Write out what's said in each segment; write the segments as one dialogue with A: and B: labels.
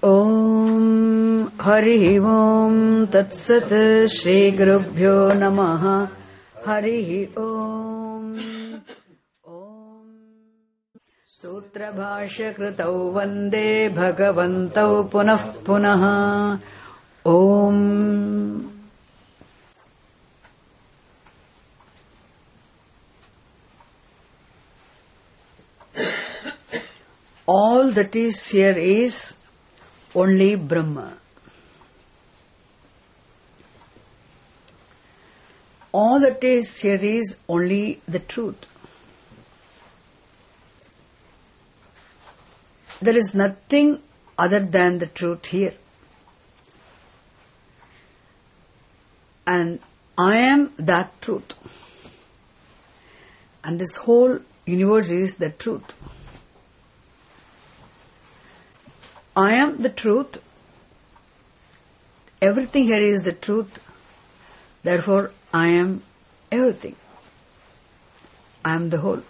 A: Om Hari Om Tat Sat Shri Gurubhyo Namaha Hari Om Om Sutra Bhashya Kritau Vande Bhagavantau Punah Punaha Om. All that is here is only Brahma. All that is here is only the truth. There is nothing other than the truth here. And I am that truth. And this whole universe is the truth. I am the truth. Everything here is the truth. Therefore, I am everything. I am the whole.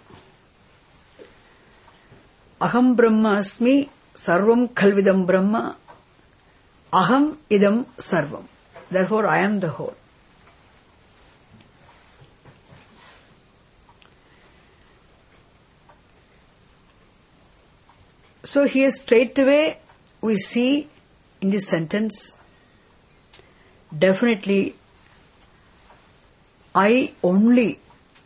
A: Aham Brahma Asmi Sarvam Khalvidam Brahma. Aham Idam Sarvam. Therefore, I am the whole. So here straight away we see in this sentence, definitely I only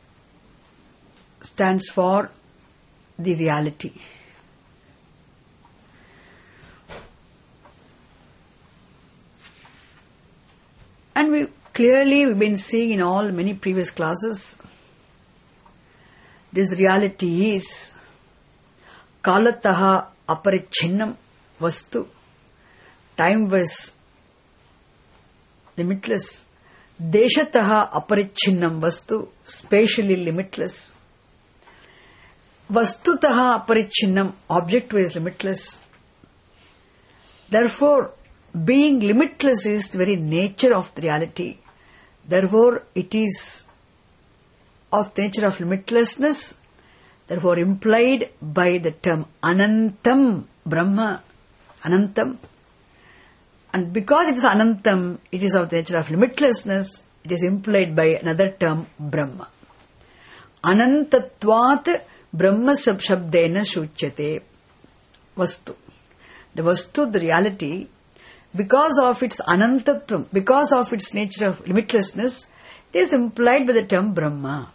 A: stands for the reality. And we've been seeing in all many previous classes, this reality is Kalataha Aparichinnam Vastu. Time was limitless. Deshataha Aparichinnam Vastu. Spatially limitless. Vastutaha Aparichinnam. Object was limitless. Therefore, being limitless is the very nature of the reality. Therefore, it is of the nature of limitlessness. Therefore, implied by the term Anantam Brahma. Anantam. And because it is Anantam, it is of the nature of limitlessness, it is implied by another term Brahma. Anantatvat Brahma Shabdena Shuchyate. Vastu. The Vastu, the reality, because of its Anantatvam, because of its nature of limitlessness, it is implied by the term Brahma.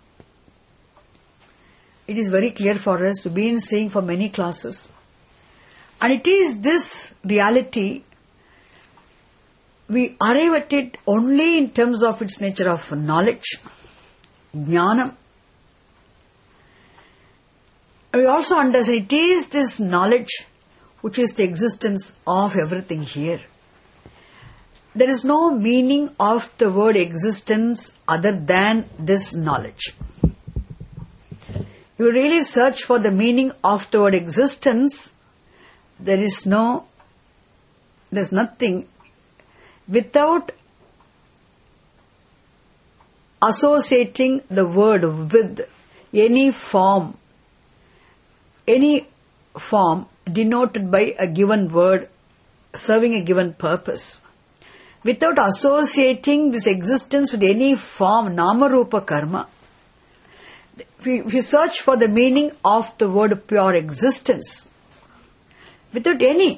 A: It is very clear for us. We've been seeing for many classes. And it is this reality, we arrive at it only in terms of its nature of knowledge, jnanam. We also understand it is this knowledge which is the existence of everything here. There is no meaning of the word existence other than this knowledge. You really search for the meaning of the word existence, there's nothing without associating the word with any form denoted by a given word serving a given purpose. Without associating this existence with any form, nama rupa karma, if you search for the meaning of the word pure existence, without any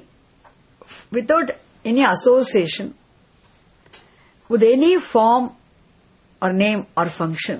A: association with any form or name or function,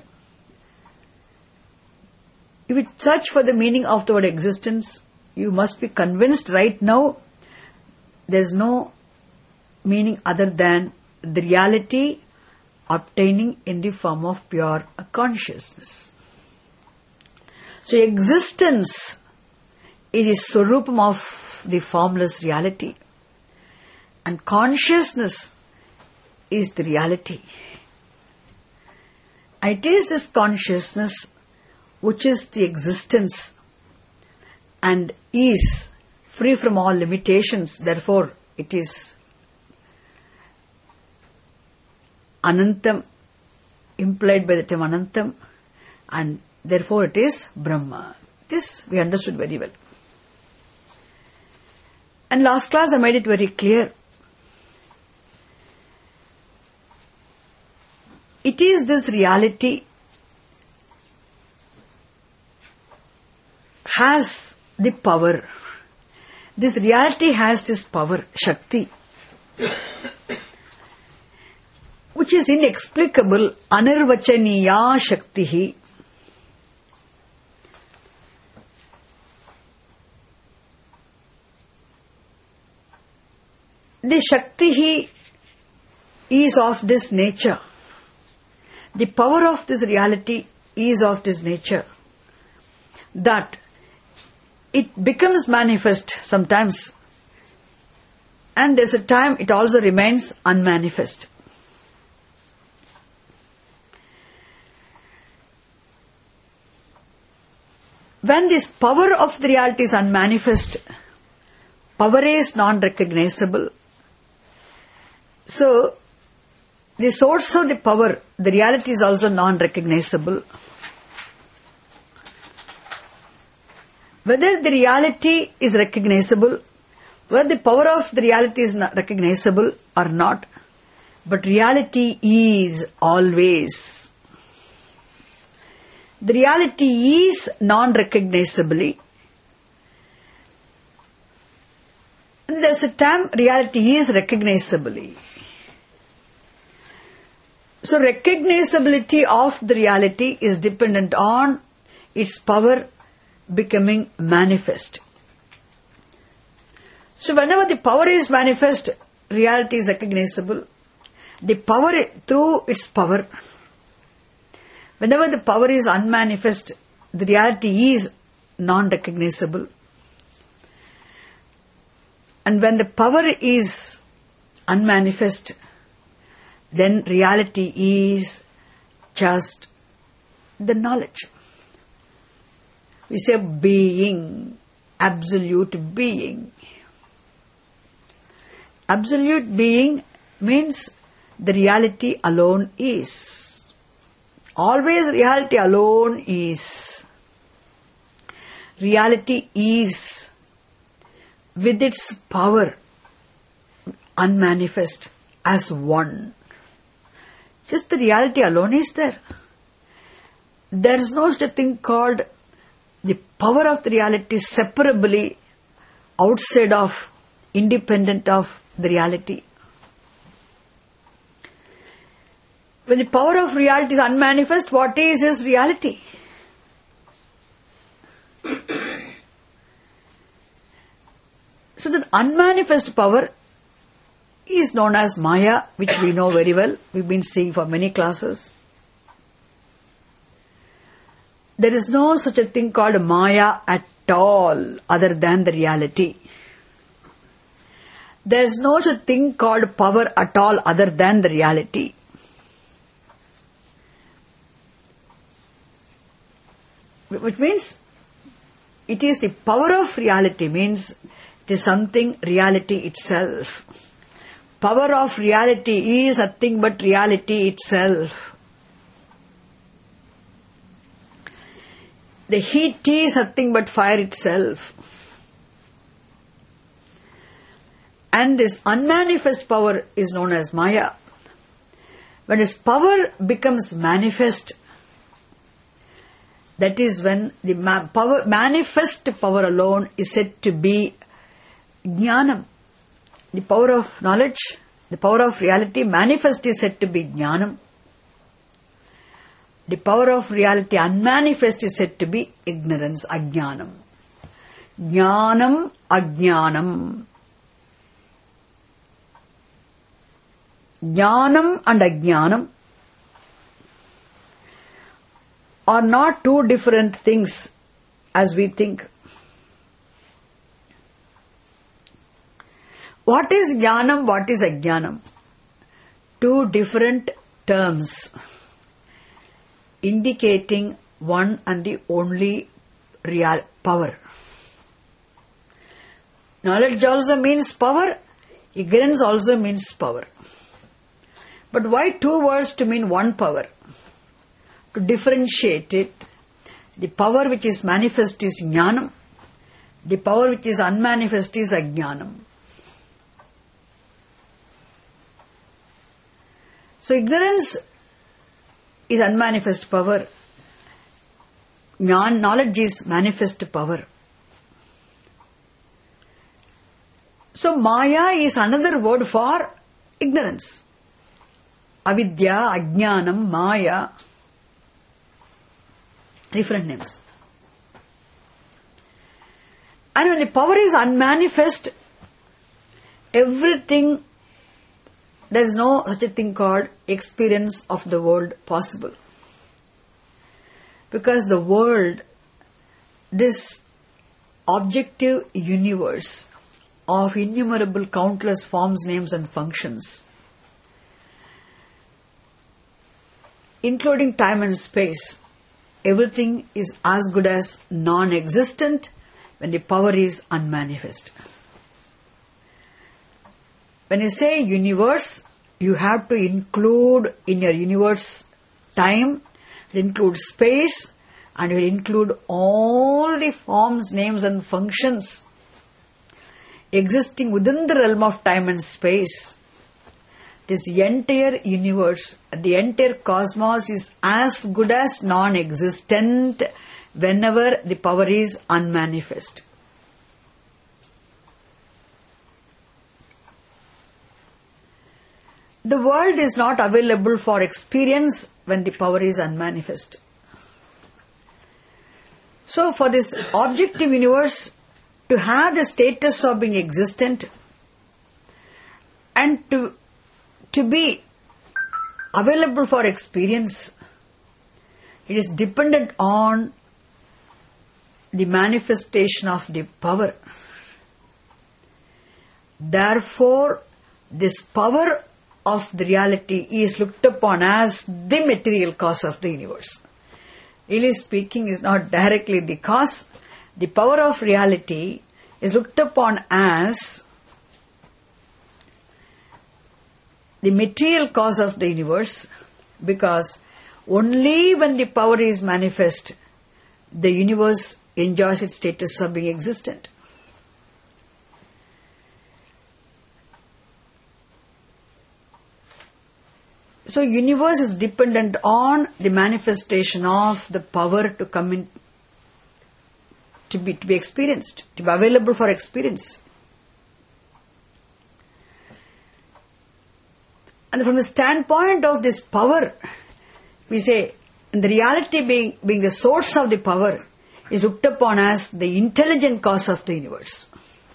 A: if you search for the meaning of the word existence, you must be convinced right now there is no meaning other than the reality obtaining in the form of pure consciousness. So existence is the swarupam of the formless reality, and consciousness is the reality. And it is this consciousness which is the existence and is free from all limitations. Therefore, it is Anantam, implied by the term Anantam, and therefore it is Brahma. This we understood very well. And last class I made it very clear. It is this reality has the power. This reality has this power, Shakti, which is inexplicable, Anirvachaniya Shaktihi. The Shakti is of this nature. The power of this reality is of this nature, that it becomes manifest sometimes, and there's a time it also remains unmanifest. When this power of the reality is unmanifest, power is non-recognizable. So, the source of the power, the reality is also non-recognizable. Whether the reality is recognizable, whether the power of the reality is not recognizable or not, but reality is always. The reality is non-recognizably. And there's a time reality is recognizably. So recognizability of the reality is dependent on its power becoming manifest. So whenever the power is manifest, reality is recognizable. The power through its power. Whenever the power is unmanifest, the reality is non-recognizable. And when the power is unmanifest, then reality is just the knowledge. We say being, absolute being. Absolute being means the reality alone is. Always reality alone is. Reality is with its power unmanifest as one. Just the reality alone is there. There is no such a thing called the power of the reality separably outside of, independent of the reality. When the power of reality is unmanifest, what is reality? So that unmanifest power is known as Maya, which we know very well. We've been seeing for many classes. There is no such a thing called Maya at all other than the reality. There is no such a thing called power at all other than the reality. Which means it is the power of reality, means it is something reality itself. Power of reality is nothing but reality itself. The heat is nothing but fire itself. And this unmanifest power is known as Maya. When its power becomes manifest, that is when the manifest power alone is said to be Jnanam. The power of knowledge, the power of reality manifest is said to be Jnanam. The power of reality unmanifest is said to be ignorance, Ajnanam. Jnanam, Ajnanam. Jnanam and Ajnanam are not two different things as we think. What is Jnanam? What is Ajnanam? Two different terms indicating one and the only real power. Knowledge also means power, ignorance also means power. But why two words to mean one power? To differentiate it, the power which is manifest is Jnanam, the power which is unmanifest is Ajnanam. So ignorance is unmanifest power. Knowledge is manifest power. So Maya is another word for ignorance. Avidya, Ajnanam, Maya. Different names. And when the power is unmanifest, everything, there is no such a thing called experience of the world possible. Because the world, this objective universe of innumerable countless forms, names and functions, including time and space, everything is as good as non-existent when the power is unmanifest. When you say universe, you have to include in your universe time, it includes space, and it will include all the forms, names and functions existing within the realm of time and space. This entire universe, the entire cosmos is as good as non-existent whenever the power is unmanifest. The world is not available for experience when the power is unmanifest. So for this objective universe to have the status of being existent and to be available for experience, it is dependent on the manifestation of the power. Therefore, this power of the reality is looked upon as the material cause of the universe. Really speaking, is not directly the cause. The power of reality is looked upon as the material cause of the universe, because only when the power is manifest, the universe enjoys its status of being existent. So universe is dependent on the manifestation of the power to come in, to be experienced, to be available for experience. And from the standpoint of this power, we say, and the reality being the source of the power is looked upon as the intelligent cause of the universe.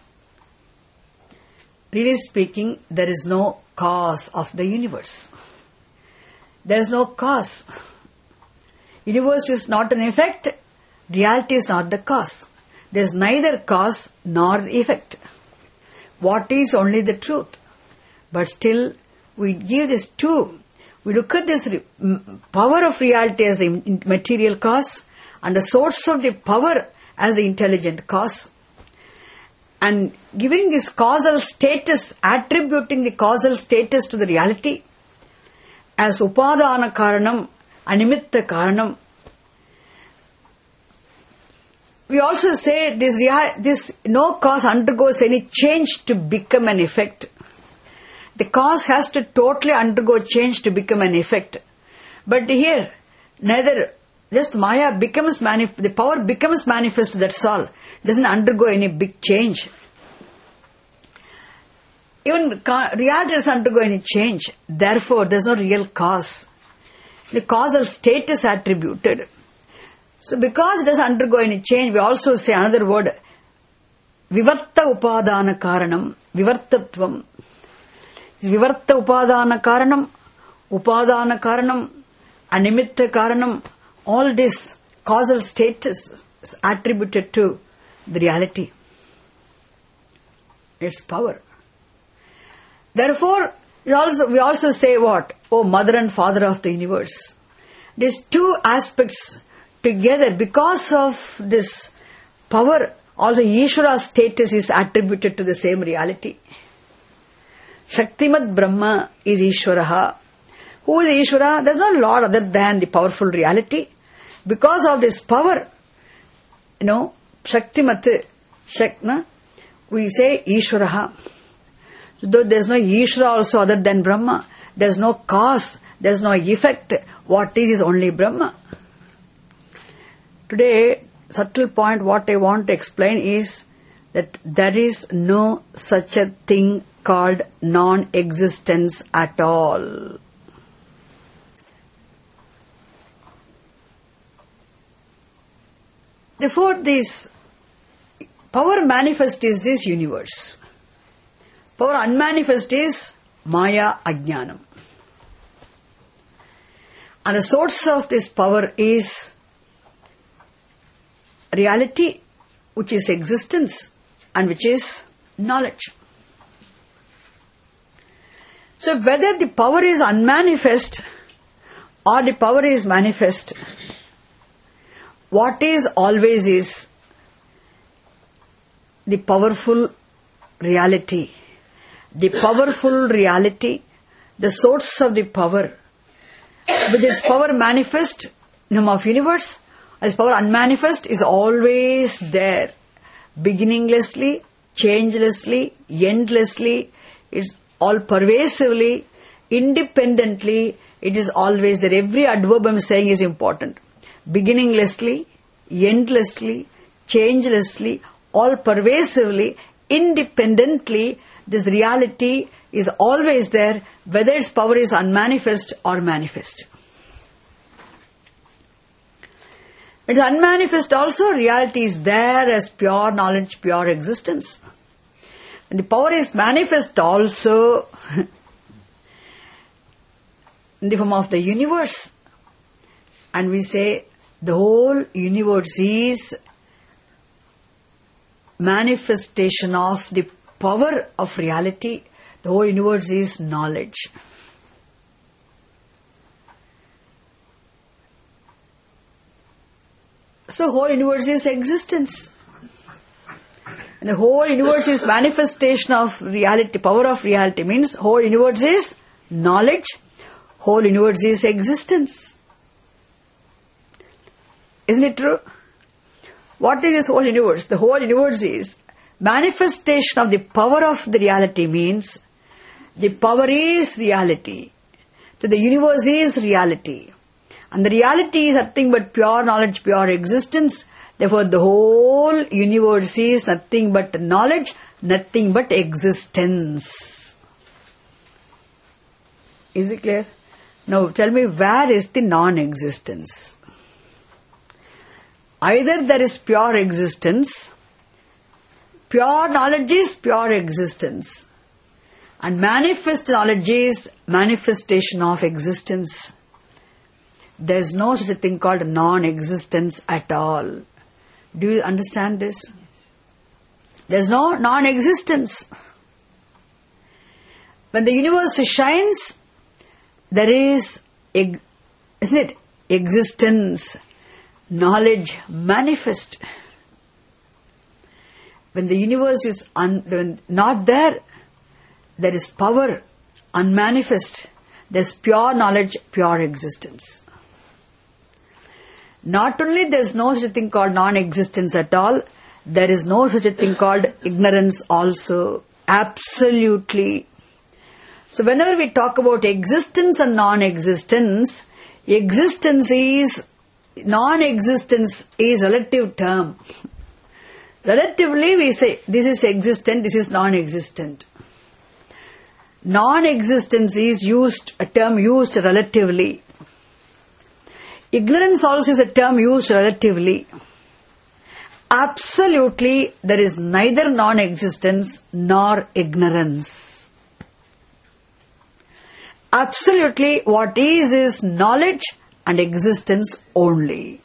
A: Really speaking, there is no cause of the universe. There is no cause. Universe is not an effect. Reality is not the cause. There is neither cause nor effect. What is only the truth. But still, we give this two. We look at this power of reality as the material cause and the source of the power as the intelligent cause. And giving this causal status, attributing the causal status to the reality as upadana karanam, animitta karanam. We also say this no cause undergoes any change to become an effect. The cause has to totally undergo change to become an effect. But here, neither just Maya becomes the power becomes manifest, that's all. Doesn't undergo any big change. Even reality doesn't undergo any change. Therefore, there is no real cause. The causal state is attributed. So because it doesn't undergo any change, we also say another word, vivarta upadana karanam, vivartatvam. Vivarta upadana karanam, animitta karanam, all this causal status is attributed to the reality. Its power. Therefore, we also say what? Oh, mother and father of the universe. These two aspects together, because of this power, also Ishvara's status is attributed to the same reality. Shaktimat Brahma is Ishvaraha. Who is Ishvara? There is no Lord other than the powerful reality. Because of this power, Shaktimat, we say Ishvaraha. Though there is no Ishvara also other than Brahma, there's no cause, there's no effect. What is only Brahma. Today, subtle point what I want to explain is that there is no such a thing called non-existence at all. Therefore, this power manifest is this universe. Power unmanifest is Maya Ajnanam. And the source of this power is reality, which is existence and which is knowledge. So whether the power is unmanifest or the power is manifest, what is always is the powerful reality. The powerful reality, the source of the power. With this power manifest in the of universe, this power unmanifest is always there. Beginninglessly, changelessly, endlessly, it's all pervasively, independently, it is always there. Every adverb I am saying is important. Beginninglessly, endlessly, changelessly, all pervasively, independently, this reality is always there, whether its power is unmanifest or manifest. It is unmanifest also, reality is there as pure knowledge, pure existence. And the power is manifest also in the form of the universe. And we say the whole universe is manifestation of the power of reality. The whole universe is knowledge. So whole universe is existence. And the whole universe is manifestation of reality. Power of reality means whole universe is knowledge. Whole universe is existence. Isn't it true? What is this whole universe? The whole universe is manifestation of the power of the reality means the power is reality. So the universe is reality. And the reality is nothing but pure knowledge, pure existence. Therefore, the whole universe is nothing but knowledge, nothing but existence. Is it clear? Now, tell me, where is the non-existence? Either there is pure existence, pure knowledge is pure existence, and manifest knowledge is manifestation of existence. There is no such a thing called non-existence at all. Do you understand this? There is no non-existence. When the universe shines, there is, isn't it, existence, knowledge manifest. When the universe is not there, there is power unmanifest. There is pure knowledge, pure existence. Not only there is no such a thing called non-existence at all, there is no such a thing called ignorance also. Absolutely. So whenever we talk about existence and non-existence, non-existence is relative term. Relatively we say this is existent, this is non-existent. Non-existence is a term used relatively. Ignorance also is a term used relatively. Absolutely, there is neither non-existence nor ignorance. Absolutely, what is knowledge and existence only.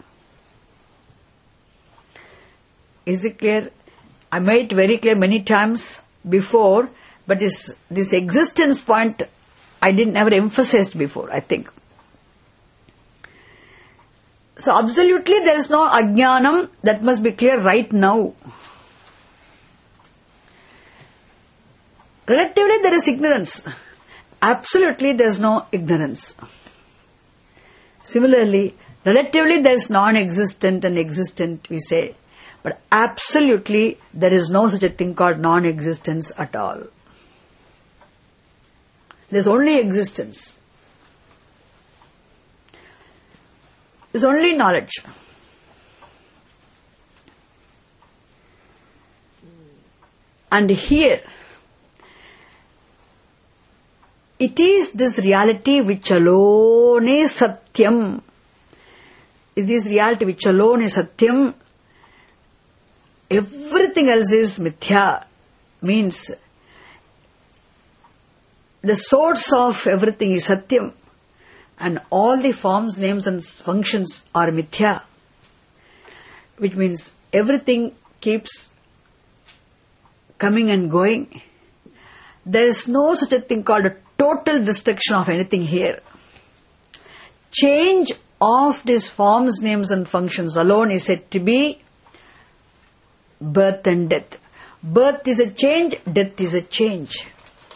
A: Is it clear? I made it very clear many times before, but this existence point I didn't never emphasized before, I think. So absolutely there is no ajnanam, that must be clear right now. Relatively there is ignorance. Absolutely there is no ignorance. Similarly, relatively there is non-existent and existent, we say. But absolutely there is no such a thing called non-existence at all. There's only existence. There's only knowledge. And here, it is this reality which alone is Satyam. It is reality which alone is Satyam. Everything else is Mithya. Means the source of everything is Satyam. And all the forms, names and functions are Mithya. Which means everything keeps coming and going. There is no such a thing called a total destruction of anything here. Change of these forms, names and functions alone is said to be birth and death. Birth is a change, death is a change.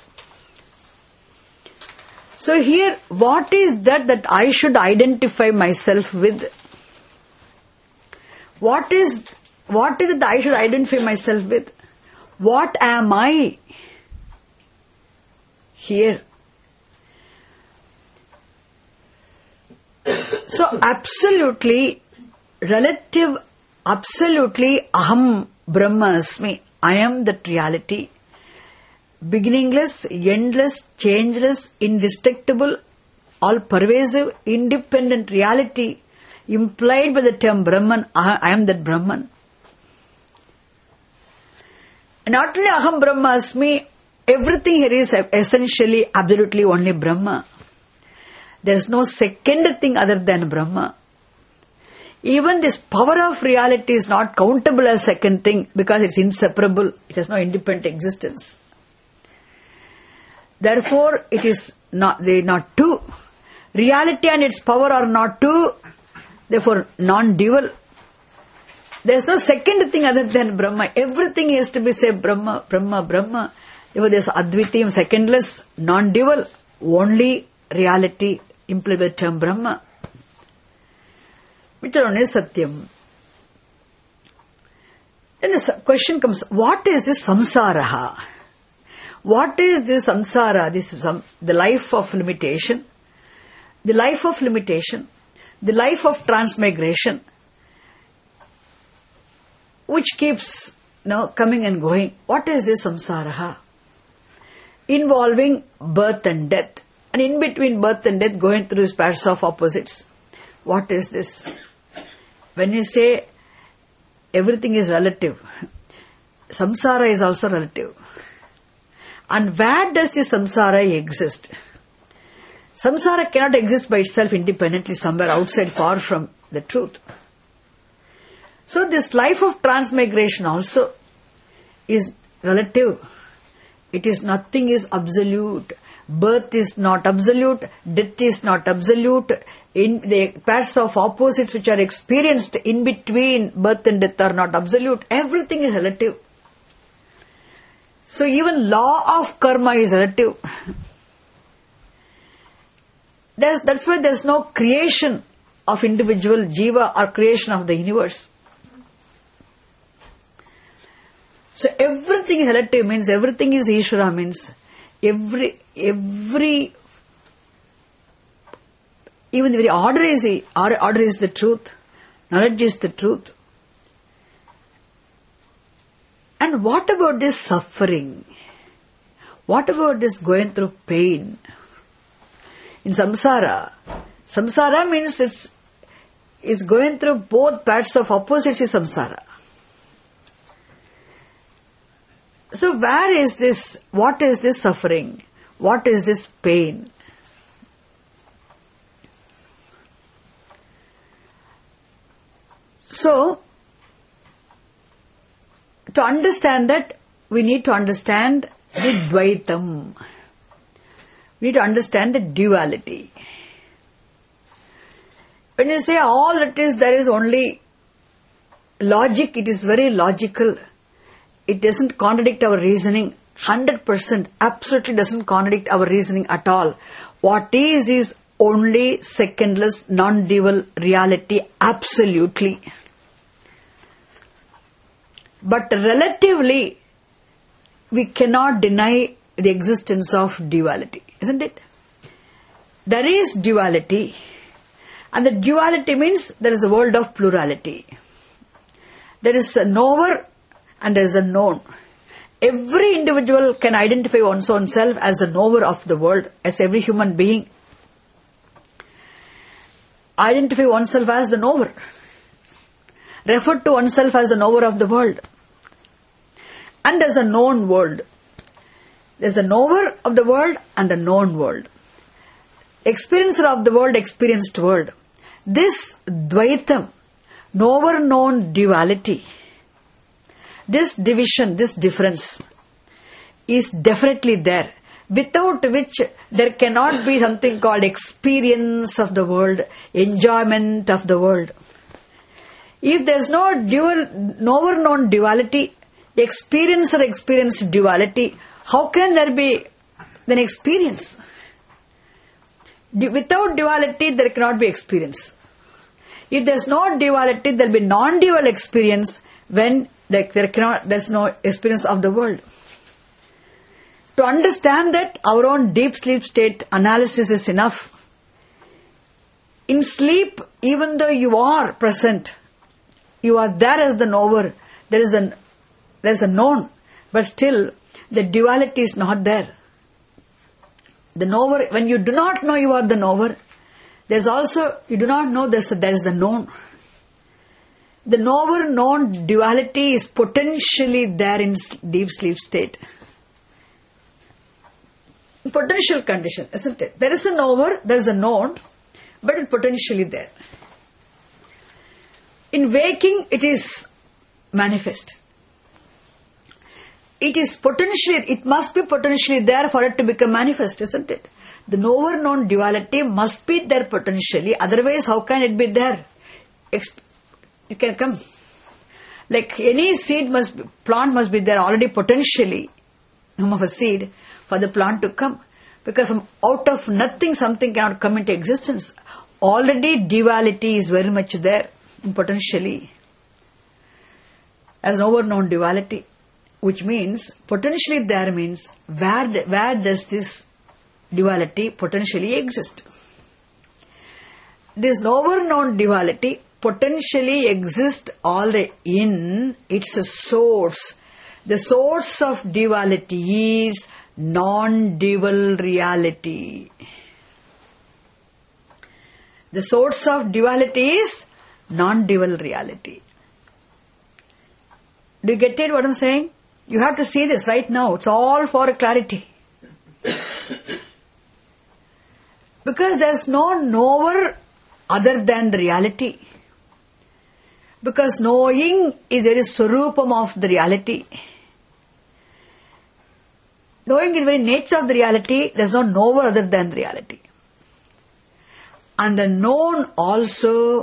A: So here, what is that I should identify myself with? What is it that I should identify myself with? What am I here? So absolutely relative, absolutely aham brahma asmi. I am that reality. Beginningless, endless, changeless, indestructible, all pervasive, independent reality implied by the term Brahman. I am that Brahman. And not only aham brahma asmi, everything here is essentially, absolutely only Brahma. There is no second thing other than Brahma. Even this power of reality is not countable as second thing because it's inseparable. It has no independent existence. Therefore, it is not, they are not two. Reality and its power are not two. Therefore, non-dual. There is no second thing other than Brahma. Everything has to be said Brahma, Brahma, Brahma. Therefore, there is Advitiyam, secondless, non-dual, only reality implied by the term Brahma. Which alone is Satyam. Then the question comes, what is this samsara? What is this samsara? The life of limitation. The life of limitation. The life of transmigration. Which keeps coming and going. What is this samsara? Involving birth and death. And in between birth and death, going through these pairs of opposites. What is this? When you say everything is relative, samsara is also relative. And where does this samsara exist? Samsara cannot exist by itself independently somewhere outside, far from the truth. So this life of transmigration also is relative. It is nothing is absolute. Birth is not absolute. Death is not absolute. In the pairs of opposites which are experienced in between birth and death are not absolute. Everything is relative. So even law of karma is relative. That's why there's no creation of individual jiva or creation of the universe. So everything is relative means everything is Ishvara means every even the very order is the truth. Knowledge is the truth. And what about this suffering? What about this going through pain? In samsara means it's going through both parts of opposites is samsara. So where is this, what is this suffering? What is this pain? So, to understand that, we need to understand the Dvaitam. We need to understand the duality. When you say all that is, there is only logic, it is very logical. It doesn't contradict our reasoning. 100% absolutely doesn't contradict our reasoning at all. What is only secondless, non-dual reality, absolutely. But relatively, we cannot deny the existence of duality. Isn't it? There is duality. And the duality means there is a world of plurality. There is a knower and there is a known. Every individual can identify one's own self as the knower of the world, as every human being identify oneself as the knower. Refer to oneself as the knower of the world. And there's a known world. There's the knower of the world and the known world. Experiencer of the world, experienced world. This Dvaitam, knower-known duality, this division, this difference is definitely there, without which there cannot be something called experience of the world, enjoyment of the world. If there's no knower-known duality, experiencer-experienced duality, how can there be an experience? Without duality, there cannot be experience. If there's no duality, there will be non-dual experience when there's no experience of the world. To understand that, our own deep sleep state analysis is enough. In sleep, even though you are present, you are there as the knower, there's a known, but still the duality is not there. The knower, when you do not know you are the knower, there's also, you do not know there is the known. The knower-known duality is potentially there in deep sleep state. Potential condition, isn't it? There is a knower, there is a known, but it's potentially there. In waking, it is manifest. It must be potentially there for it to become manifest, isn't it? The knower-known duality must be there potentially, otherwise how can it be there? It can come. Like any plant must be there already potentially, of a seed, for the plant to come. Because from out of nothing something cannot come into existence. Already duality is very much there, potentially. As knower-known duality, which means, potentially there means, where does this duality potentially exist? This knower-known duality potentially exists already in its source. The source of duality is non-dual reality. The source of duality is non-dual reality. Do you get it what I'm saying? You have to see this right now. It's all for clarity. Because there's no knower other than the reality. Because knowing is very swarupam of the reality. Knowing is the very nature of the reality, there's no knower other than the reality. And the known also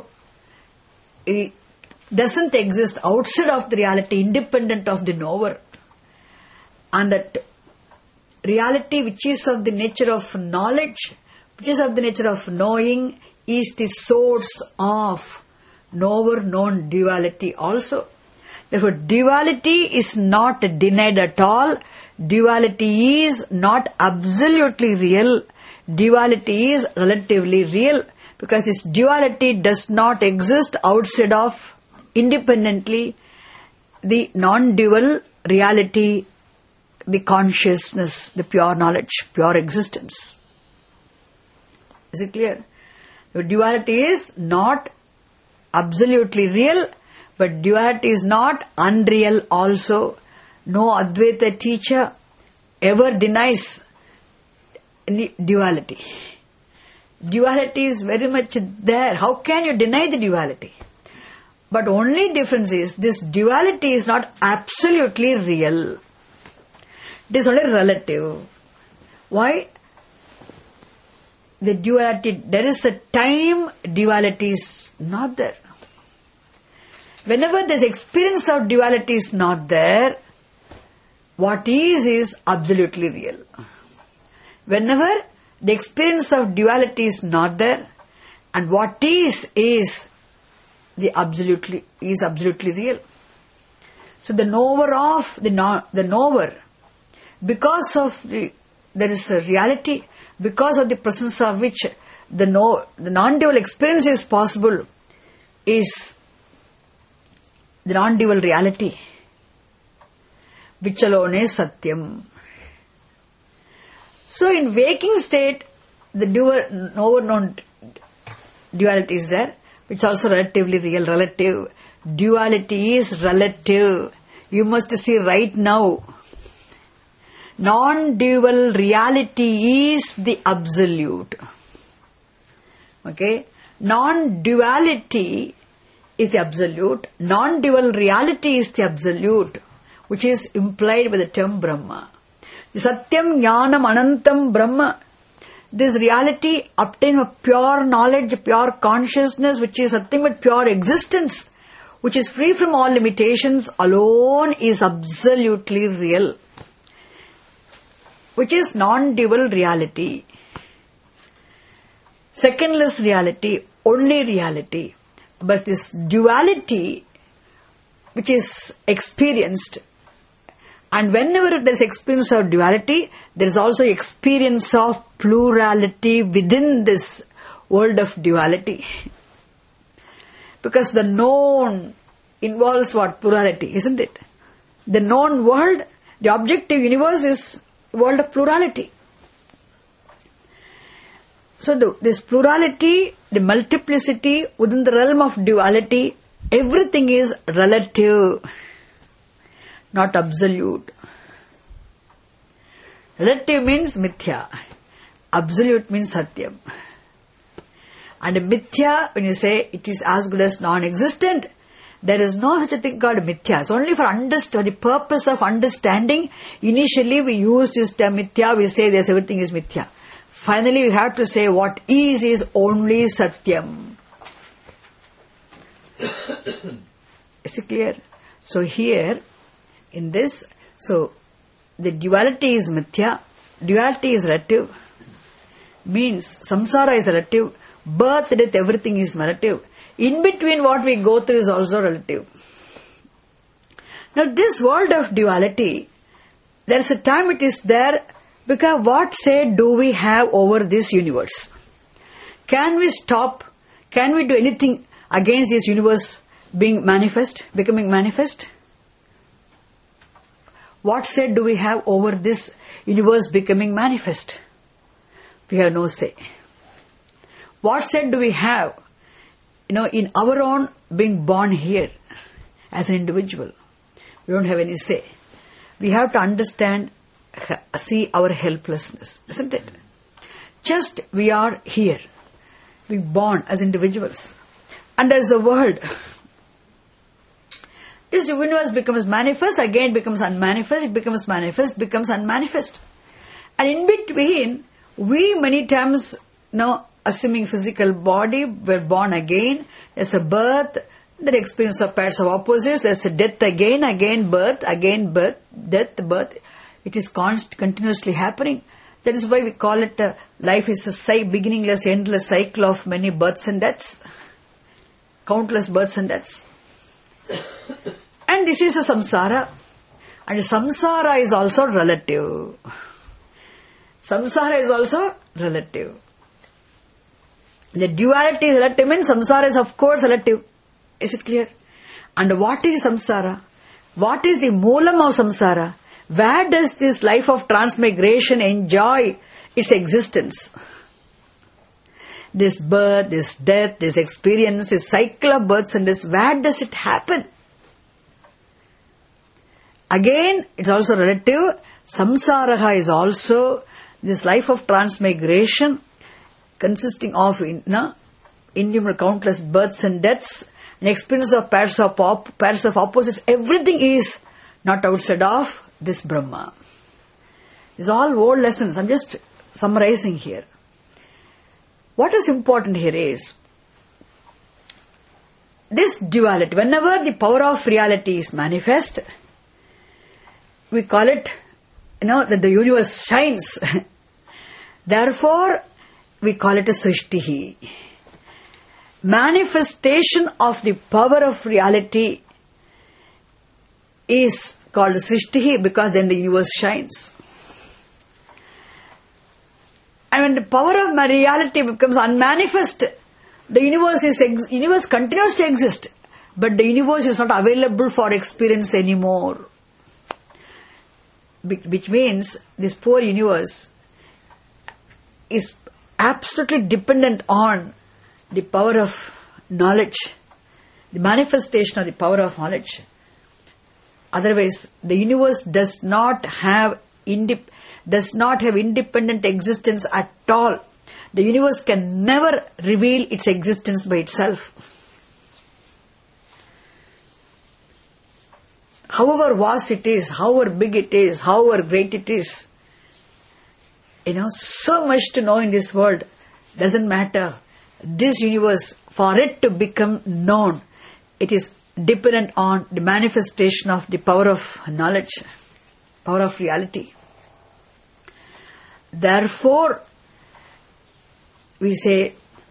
A: doesn't exist outside of the reality, independent of the knower. And that reality which is of the nature of knowledge, which is of the nature of knowing, is the source of knower-known duality also. Therefore, duality is not denied at all. Duality is not absolutely real. Duality is relatively real, because this duality does not exist outside of, independently, the non-dual reality, the consciousness, the pure knowledge, pure existence. Is it clear? The duality is not absolutely real, but duality is not unreal also. No Advaita teacher ever denies any duality. Duality is very much there. How can you deny the duality? But only difference is, this duality is not absolutely real. It is only relative. Why? The duality, there is a time duality is not there. Whenever this experience of duality is not there, what is absolutely real. Whenever the experience of duality is not there, and what is absolutely real. So the knower of the knower, because of the there is a reality because of the presence of which the non-dual experience is possible, is the non-dual reality, which alone is Satyam. So in waking state, the known duality is there, which is also relatively real, relative. Duality is relative. You must see right now. Non-dual reality is the absolute. Okay? Non-duality is the absolute. Non-dual reality is the absolute, which is implied by the term Brahma. The Satyam, Jnanam, Anantam, Brahma. This reality obtained of pure knowledge, pure consciousness, which is nothing but pure existence, which is free from all limitations, alone is absolutely real, which is non-dual reality. Secondless reality, only reality. But this duality, which is experienced, and whenever there is experience of duality, there is also experience of plurality within this world of duality. Because the known involves what? Plurality, isn't it? The known world, the objective universe is a world of plurality. So this plurality, the multiplicity within the realm of duality, everything is relative, not absolute. Relative means mithya. Absolute means satyam. And mithya, when you say it is as good as non-existent, there is no such a thing called mithya. It's only for the purpose of understanding. Initially we use this term mithya, we say this, everything is mithya. Finally we have to say what is only satyam. Is it clear? So here, in this, so the duality is mithya, duality is relative, means samsara is relative, birth, death, everything is relative. In between what we go through is also relative. Now this world of duality, there is a time it is there, because what say do we have over this universe? Can we stop? Can we do anything against this universe being manifest, becoming manifest? What say do we have over this universe becoming manifest? We have no say. What say do we have, in our own being born here as an individual? We don't have any say. We have to understand, see our helplessness, isn't it? Just we are here, we born as individuals, and as the world, this universe becomes manifest, again becomes unmanifest, it becomes manifest, becomes unmanifest. And in between, we many times, assuming physical body, we're born again, there's a birth, the experience of pairs of opposites, there's a death again birth, death, birth. It is continuously happening. That is why we call it life is a beginningless, endless cycle of many births and deaths. Countless births and deaths. And this is a samsara. And samsara is also relative. Samsara is also relative. The duality is relative means samsara is of course relative. Is it clear? And what is samsara? What is the moolam of samsara? Where does this life of transmigration enjoy its existence? This birth, this death, this experience, this cycle of births and deaths, where does it happen? Again, it's also relative. Samsaraha is also this life of transmigration consisting of innumerable countless births and deaths, an experience of pairs of opposites. Everything is not outside of this Brahma. These are all old lessons. I'm just summarizing here. What is important here is this duality. Whenever the power of reality is manifest, we call it, that the universe shines. Therefore, we call it a Srishtihi. Manifestation of the power of reality is called Srishtihi because then the universe shines. when the power of reality becomes unmanifest, the universe continues to exist, but the universe is not available for experience anymore. Which means this poor universe is absolutely dependent on the power of knowledge, the manifestation of the power of knowledge. Otherwise, the universe does not have independent existence at all. The universe can never reveal its existence by itself. However vast it is, however big it is, however great it is, so much to know in this world doesn't matter. This universe, for it to become known, it is dependent on the manifestation of the power of knowledge, power of reality. Therefore, we say,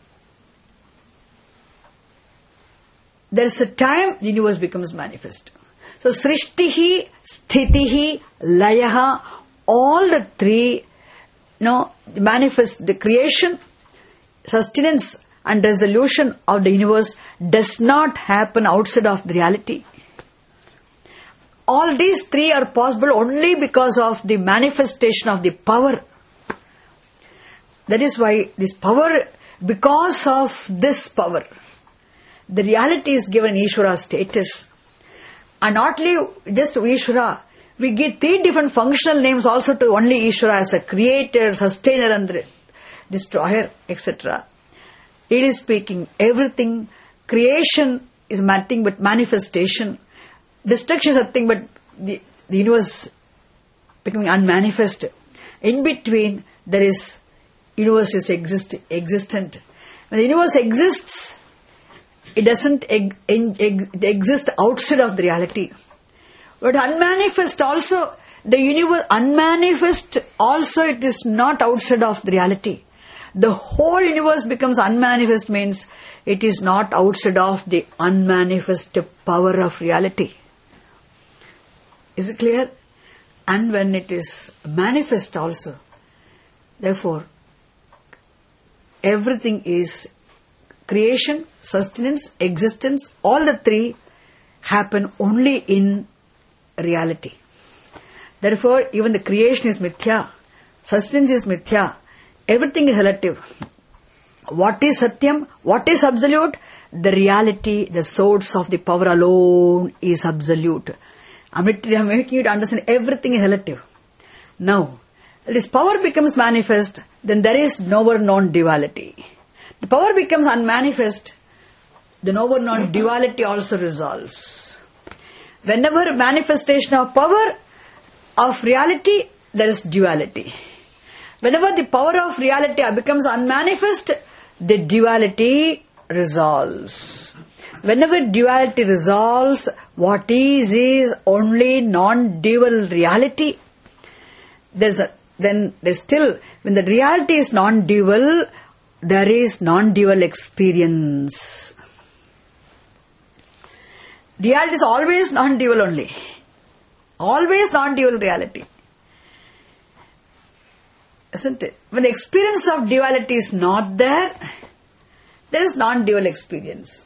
A: there is a time the universe becomes manifest. So, Srishtihi, Sthitihi, Layaha, all the three, manifest the creation, sustenance and resolution of the universe does not happen outside of the reality. All these three are possible only because of the manifestation of the power. That is why this power, because of this power, the reality is given Ishvara status. And not just to Ishvara, we give three different functional names also to only Ishvara as a creator, sustainer and destroyer, etc. Really speaking, everything, creation is nothing but manifestation. Destruction is nothing but the universe becoming unmanifest. In between, there is universe is existent. When the universe exists, it doesn't exist outside of the reality. But unmanifest also, the universe, unmanifest also, it is not outside of the reality. The whole universe becomes unmanifest means it is not outside of the unmanifest power of reality. Is it clear? And when it is manifest also, therefore, everything is creation, sustenance, existence, all the three happen only in reality. Therefore, even the creation is mithya, sustenance is mithya, everything is relative. What is satyam? What is absolute? The reality, the source of the power alone is absolute. I am making you to understand everything is relative. Now, this power becomes manifest, then there is knower known duality. The power becomes unmanifest, the knower known duality also resolves. Whenever manifestation of power of reality, there is duality. Whenever the power of reality becomes unmanifest, the duality resolves. Whenever duality resolves, what is only non-dual reality. Then there's still, when the reality is non-dual, there is non-dual experience. Reality is always non-dual only. Always non-dual reality. Isn't it? When the experience of duality is not there, there is non-dual experience.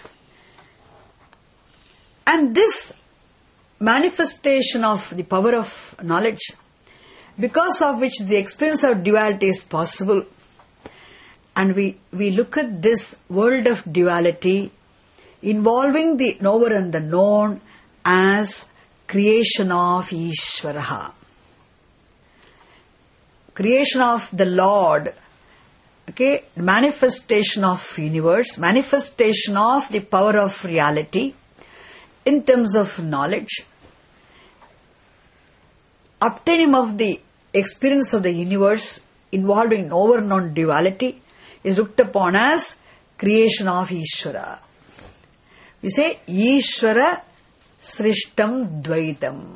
A: And this manifestation of the power of knowledge, because of which the experience of duality is possible, and we look at this world of duality involving the knower and the known as creation of Ishvaraha. Creation of the Lord, okay, manifestation of universe, manifestation of the power of reality in terms of knowledge, obtaining of the experience of the universe involving knower known duality is looked upon as creation of Ishvara. We say Ishvara Srishtam Dvaitam.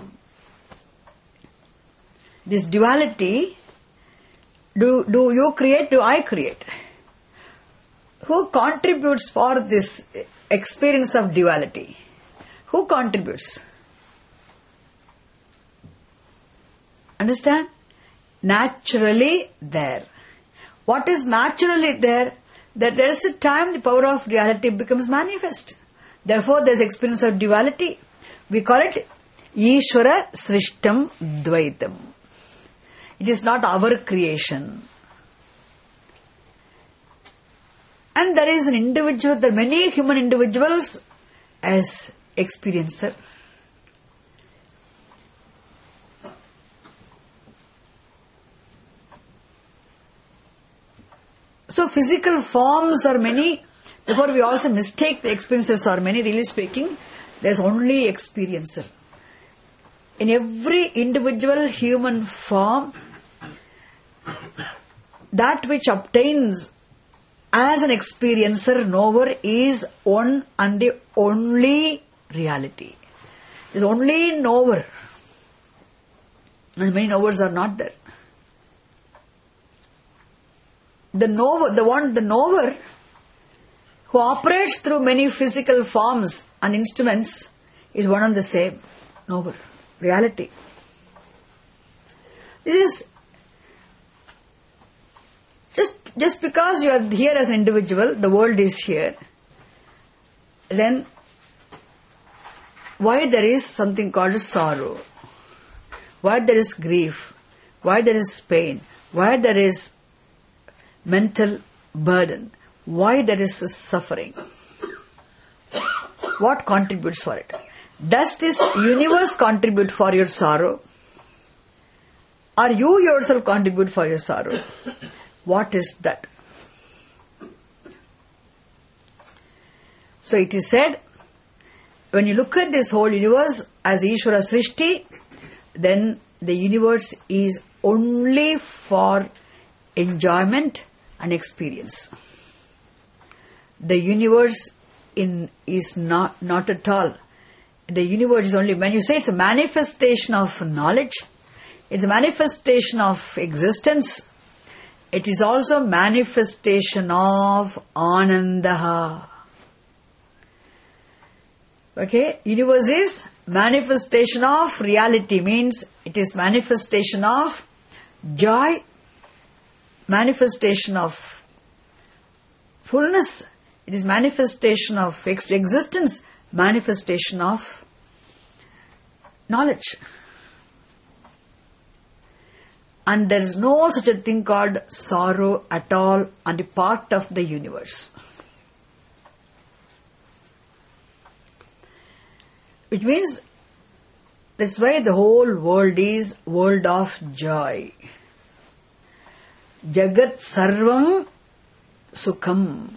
A: This duality, do you create, do I create? Who contributes for this experience of duality? Who contributes? Understand? Naturally there. what is naturally there, that there is a time the power of reality becomes manifest. Therefore, there is experience of duality. We call it Ishvara Srishtam Dvaitam. It is not our creation. And there is an individual, there are many human individuals as experiencer. So physical forms are many, therefore we also mistake the experiences are many. Really speaking, there is only experiencer. In every individual human form, that which obtains as an experiencer, knower, is one and the only reality. There is only knower. And many knowers are not there. The knower who operates through many physical forms and instruments is one and the same knower, reality. This is just because you are here as an individual, the world is here, then why there is something called sorrow, why there is grief, why there is pain, why there is mental burden, why there is suffering, what contributes for it? Does this universe contribute for your sorrow, or you yourself contribute for your sorrow? What is that? So it is said, when you look at this whole universe as Ishvara Srishti, then the universe is only for enjoyment and experience. The universe is not at all. The universe is only, when you say it's a manifestation of knowledge, it's a manifestation of existence, it is also manifestation of Anandaha. Okay? Universe is manifestation of reality, means it is manifestation of joy, manifestation of fullness, it is manifestation of existence, manifestation of knowledge. And there is no such a thing called sorrow at all on the part of the universe. Which means, that's why the whole world is world of joy. Jagat Sarvam Sukham.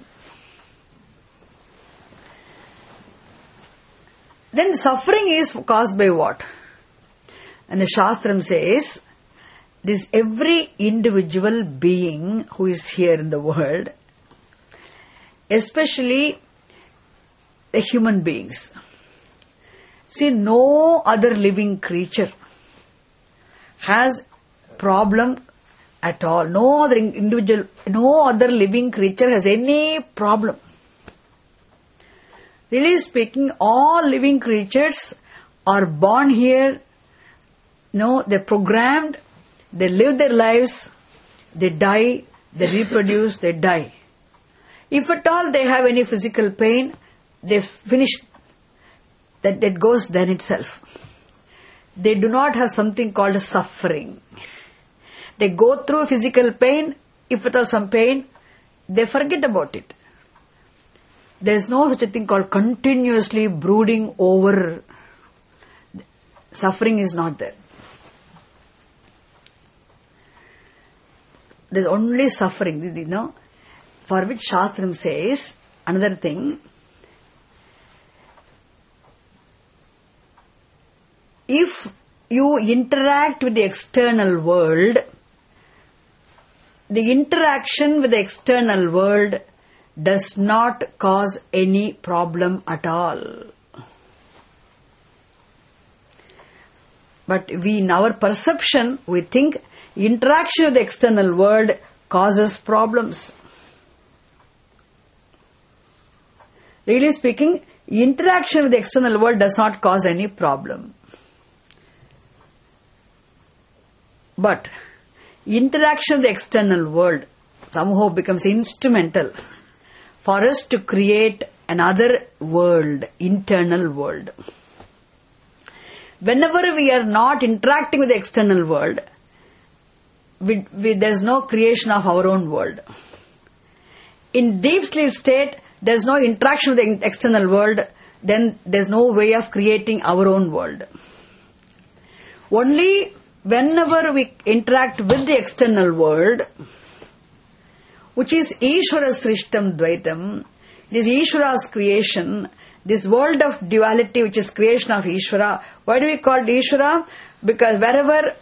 A: Then suffering is caused by what? And the Shastram says, this every individual being who is here in the world, especially the human beings. See, no other living creature has problem at all. No other individual, no other living creature has any problem. Really speaking, all living creatures are born here, they're programmed, they live their lives, they die, they reproduce, they die. If at all they have any physical pain, they finish, that goes then itself. They do not have something called suffering. They go through physical pain, if at all some pain, they forget about it. There is no such a thing called continuously brooding over. Suffering is not there. There is only suffering, for which Shastram says another thing. If you interact with the external world, the interaction with the external world does not cause any problem at all. But in our perception, we think interaction with the external world causes problems. Really speaking, interaction with the external world does not cause any problem. But interaction with the external world somehow becomes instrumental for us to create another world, internal world. Whenever we are not interacting with the external world, there is no creation of our own world. In deep sleep state, there is no interaction with the external world, then there is no way of creating our own world. Only whenever we interact with the external world, which is Ishvara Srishtam Dvaitam, it is Ishvara's creation, this world of duality which is creation of Ishvara. Why do we call it Ishvara? Because wherever,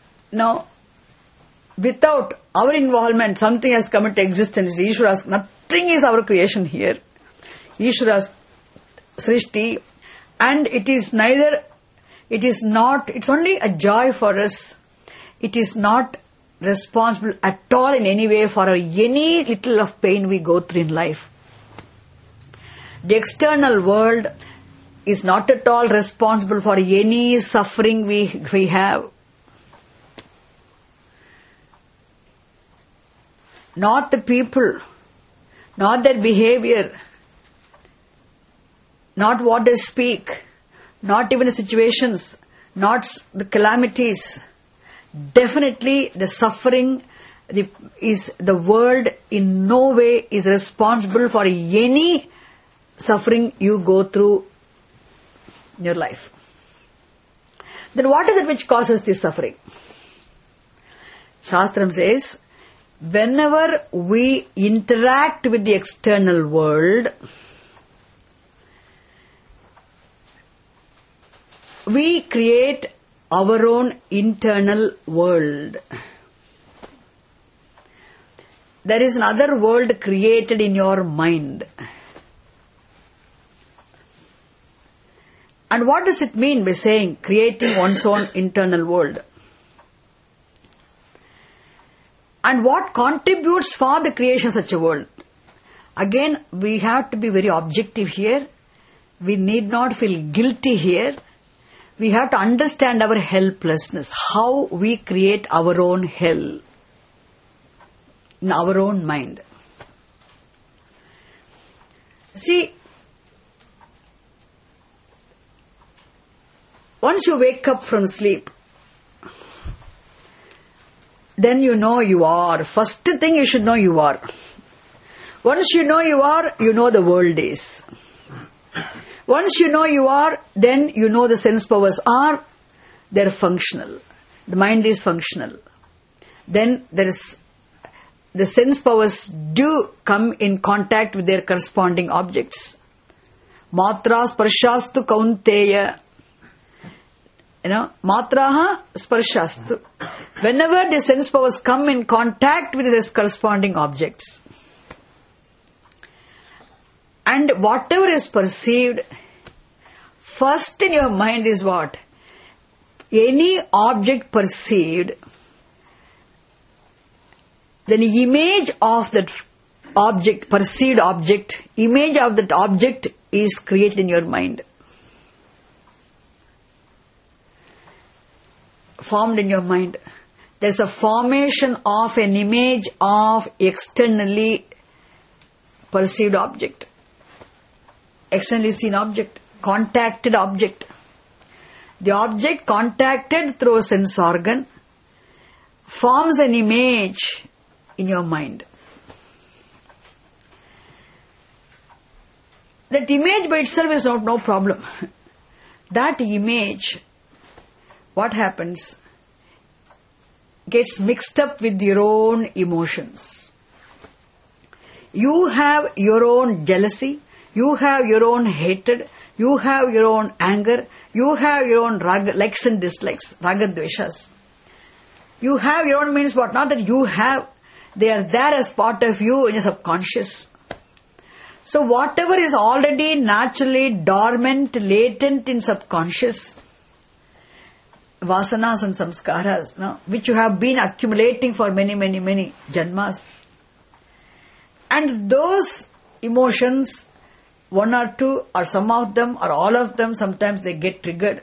A: without our involvement, something has come into existence. Ishvara's, nothing is our creation here. Ishvara's Srishti, and it is neither, it is not, it's only a joy for us. It is not responsible at all in any way for any little of pain we go through in life. The external world is not at all responsible for any suffering we have. Not the people, not their behavior, not what they speak, not even the situations, not the calamities. Definitely the suffering is, the world in no way is responsible for any suffering you go through in your life. Then what is it which causes this suffering? Shastram says, whenever we interact with the external world, we create our own internal world. There is another world created in your mind. And what does it mean by saying creating one's own internal world? And what contributes for the creation of such a world? Again, we have to be very objective here. We need not feel guilty here. We have to understand our helplessness, how we create our own hell in our own mind. See, once you wake up from sleep, then you know you are. First thing you should know you are. Once you know you are, you know the world is. Once you know you are, then you know the sense powers are, they're functional. The mind is functional. Then there is, the sense powers do come in contact with their corresponding objects. Matra sparshastu kaunteya. Matraha sparshastu. Whenever the sense powers come in contact with their corresponding objects, and whatever is perceived, first in your mind is what? Any object perceived, then the image of that object, perceived object, image of that object is created in your mind. Formed in your mind. There's a formation of an image of externally perceived object. Externally seen object, contacted object. The object contacted through a sense organ forms an image in your mind. That image by itself is no problem. That image, what happens? Gets mixed up with your own emotions. You have your own jealousy. You have your own hatred, you have your own anger, you have your own likes and dislikes, ragadveshas. You have your own means what? Not that you have, they are there as part of you in your subconscious. So whatever is already naturally dormant, latent in subconscious, vasanas and samskaras, which you have been accumulating for many janmas. And those emotions, one or two, or some of them, or all of them, sometimes they get triggered.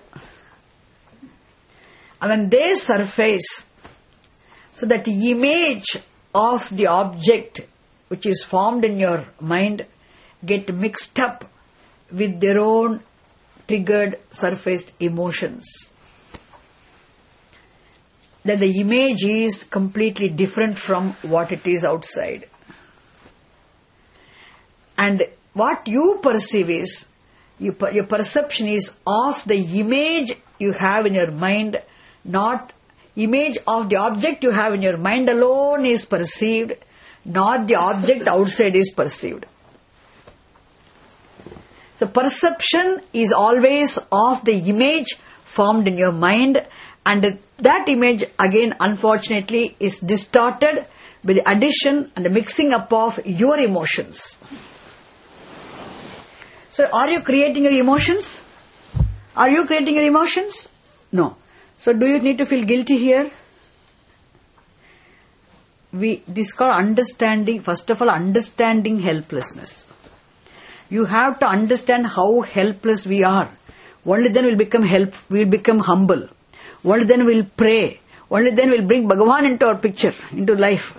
A: And when they surface, so that image of the object which is formed in your mind get mixed up with their own triggered surfaced emotions. Then the image is completely different from what it is outside. And what you perceive is, your perception is of the image you have in your mind, not image of the object you have in your mind alone is perceived, not the object outside is perceived. So perception is always of the image formed in your mind, and that image again unfortunately is distorted by the addition and the mixing up of your emotions. So are you creating your emotions? Are you creating your emotions? No. So do you need to feel guilty here? This is called understanding, first of all, understanding helplessness. You have to understand how helpless we are. Only then we'll become humble. Only then we'll pray. Only then we'll bring Bhagavan into our picture, into life.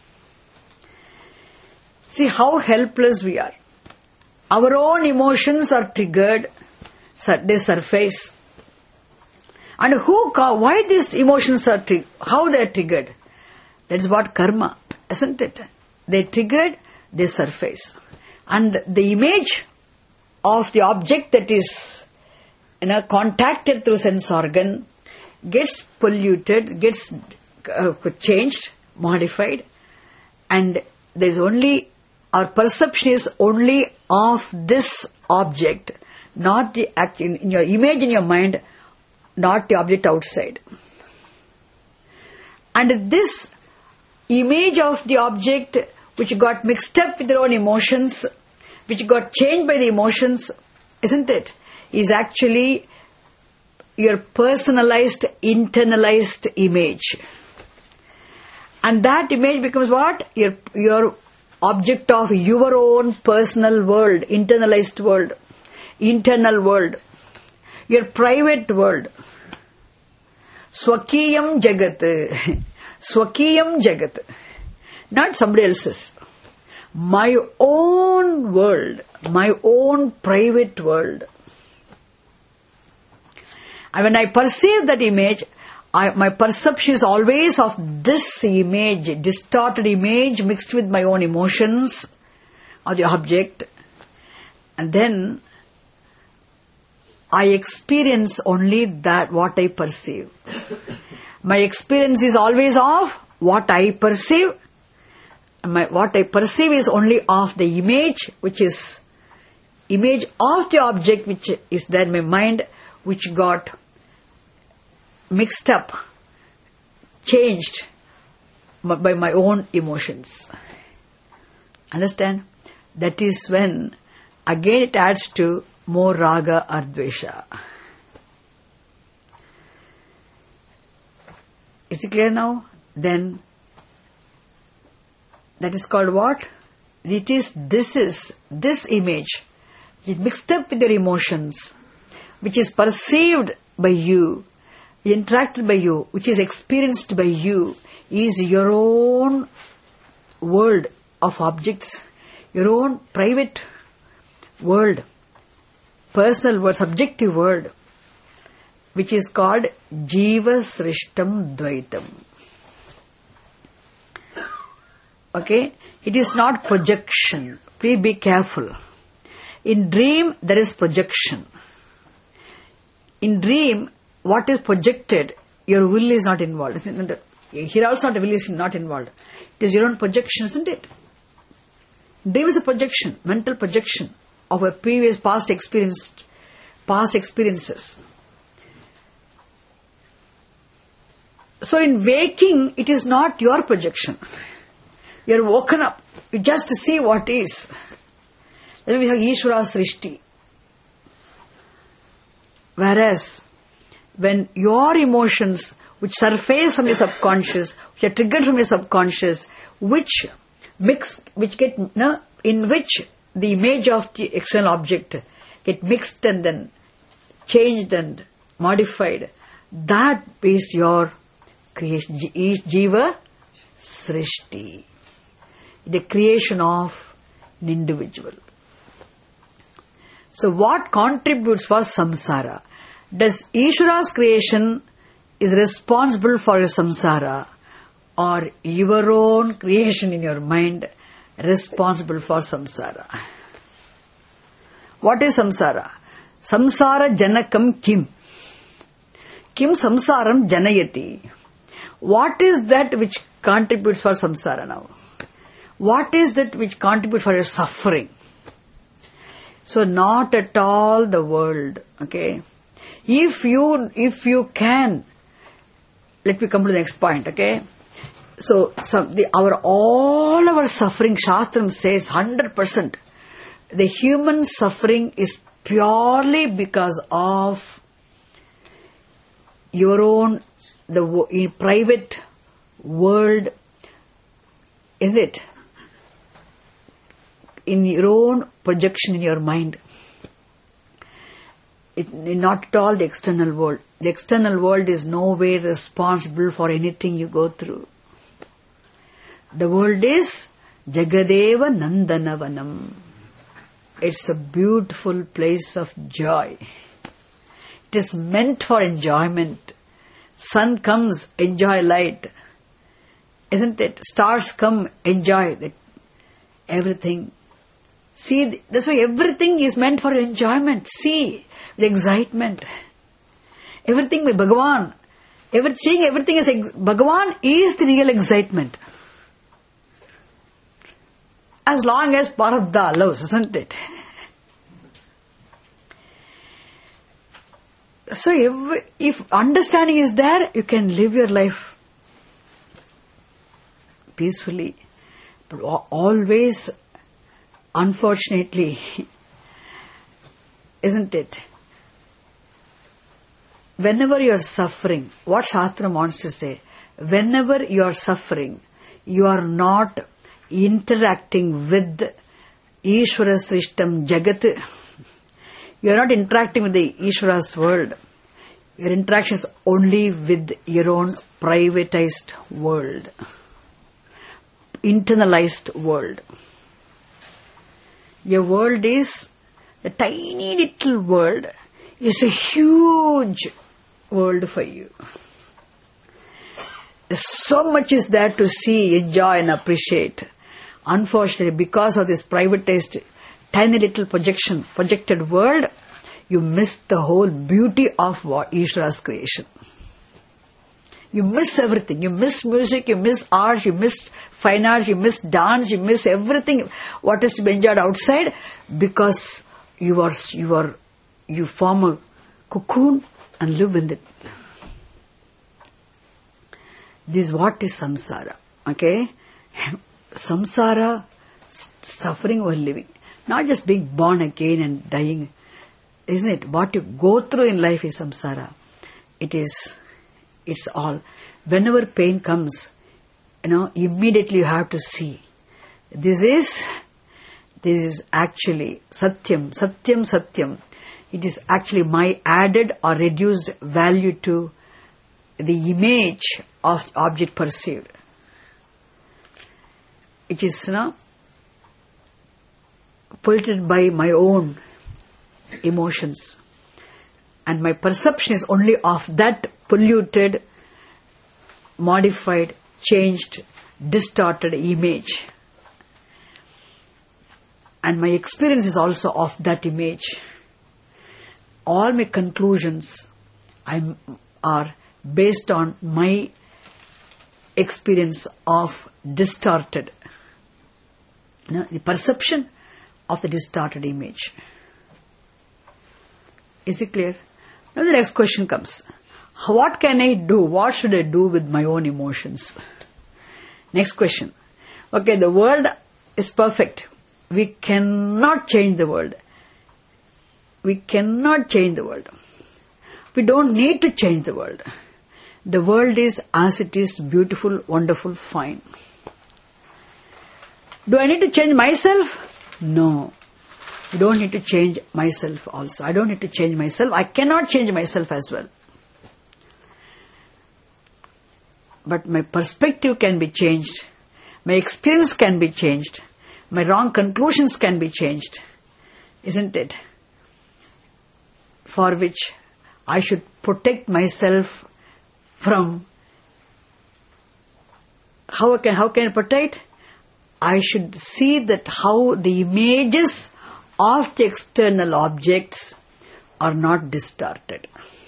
A: See how helpless we are. Our own emotions are triggered, they surface. And why these emotions are triggered? How they are triggered? That is what karma, isn't it? They triggered, they surface. And the image of the object that is contacted through sense organ gets polluted, gets changed, modified, and there's only, our perception is only of this object, not the in your image in your mind, not the object outside. And this image of the object which got mixed up with their own emotions, which got changed by the emotions, isn't it, is actually your personalized, internalized image. And that image becomes what? Your object of your own personal world, internalized world, internal world, your private world. Swakiyam Jagat. Swakiyam Jagat. Not somebody else's. My own world, my own private world. And when I perceive that image, my perception is always of this image, distorted image mixed with my own emotions or the object. And then I experience only that what I perceive. My experience is always of what I perceive. What I perceive is only of the image, which is image of the object which is there in my mind, which got mixed up, changed by my own emotions. Understand? That is when again it adds to more raga or dvesha. Is it clear now? Then that is called what? This image, which is mixed up with your emotions, which is perceived by you, interacted by you, which is experienced by you, is your own world of objects, your own private world, personal world, subjective world, which is called Jiva Srishtam Dvaitam. Okay? It is not projection. Please be careful. In dream, there is projection. In dream, what is projected, your will is not involved. Here also the will is not involved. It is your own projection, isn't it? Dream is a projection, mental projection of a previous past experiences. So in waking, it is not your projection. You are woken up. You just see what is. Then we have Ishvara Srishti. Whereas, when your emotions, which surface from your subconscious, which are triggered from your subconscious, which get, in which the image of the external object get mixed and then changed and modified, that is your creation, Jiva Srishti. The creation of an individual. So what contributes for samsara? Does Ishvara's creation is responsible for your samsara, or your own creation in your mind responsible for samsara? What is samsara? Samsara janakam kim? Kim samsaram janayati? What is that which contributes for samsara now? What is that which contributes for your suffering? So not at all the world, okay? If you can, let me come to the next point, okay? So all our suffering, Shastram says 100%. The human suffering is purely because of your own, in private world, is it? In your own projection in your mind. Not at all the external world. The external world is no way responsible for anything you go through. The world is Jagadeva Nandanavanam. It's a beautiful place of joy. It is meant for enjoyment. Sun comes, enjoy light. Isn't it? Stars come, enjoy everything. See, that's why everything is meant for enjoyment. See, the excitement. Everything with Bhagavan. Everything is, Bhagavan is the real excitement. As long as Parabdha allows, isn't it? So if understanding is there, you can live your life peacefully. But always, unfortunately, isn't it? Whenever you are suffering, what Shastra wants to say, whenever you are suffering, you are not interacting with Ishvara Srishtam Jagat. You are not interacting with the Ishvara's world. Your interaction is only with your own privatized world, internalized world. Your world is a tiny little world, is a huge world for you. So much is there to see, enjoy and appreciate. Unfortunately, because of this privatized, tiny little projected world, you miss the whole beauty of Ishvara's creation. You miss everything. You miss music, you miss art, you miss fine arts, you miss dance, you miss everything what is to be enjoyed outside, because you form a cocoon and live in it. This is what is samsara. Okay? Samsara, suffering or living. Not just being born again and dying. Isn't it? What you go through in life is samsara. It's all. Whenever pain comes, immediately you have to see. This is actually satyam. It is actually my added or reduced value to the image of object perceived. It is polluted by my own emotions, and my perception is only of that polluted, modified, changed, distorted image, and my experience is also of that image. All my conclusions are based on my experience of distorted, the perception of the distorted image. Is it clear? Now the next question comes. What can I do? What should I do with my own emotions? Next question. Okay, the world is perfect. We cannot change the world. We cannot change the world. We don't need to change the world. The world is as it is, beautiful, wonderful, fine. Do I need to change myself? No. I don't need to change myself also. I don't need to change myself. I cannot change myself as well. but my perspective can be changed. My experience can be changed. My wrong conclusions can be changed. Isn't it? For which I should protect myself from. How can I protect? I should see that how the images of the external objects are not distorted.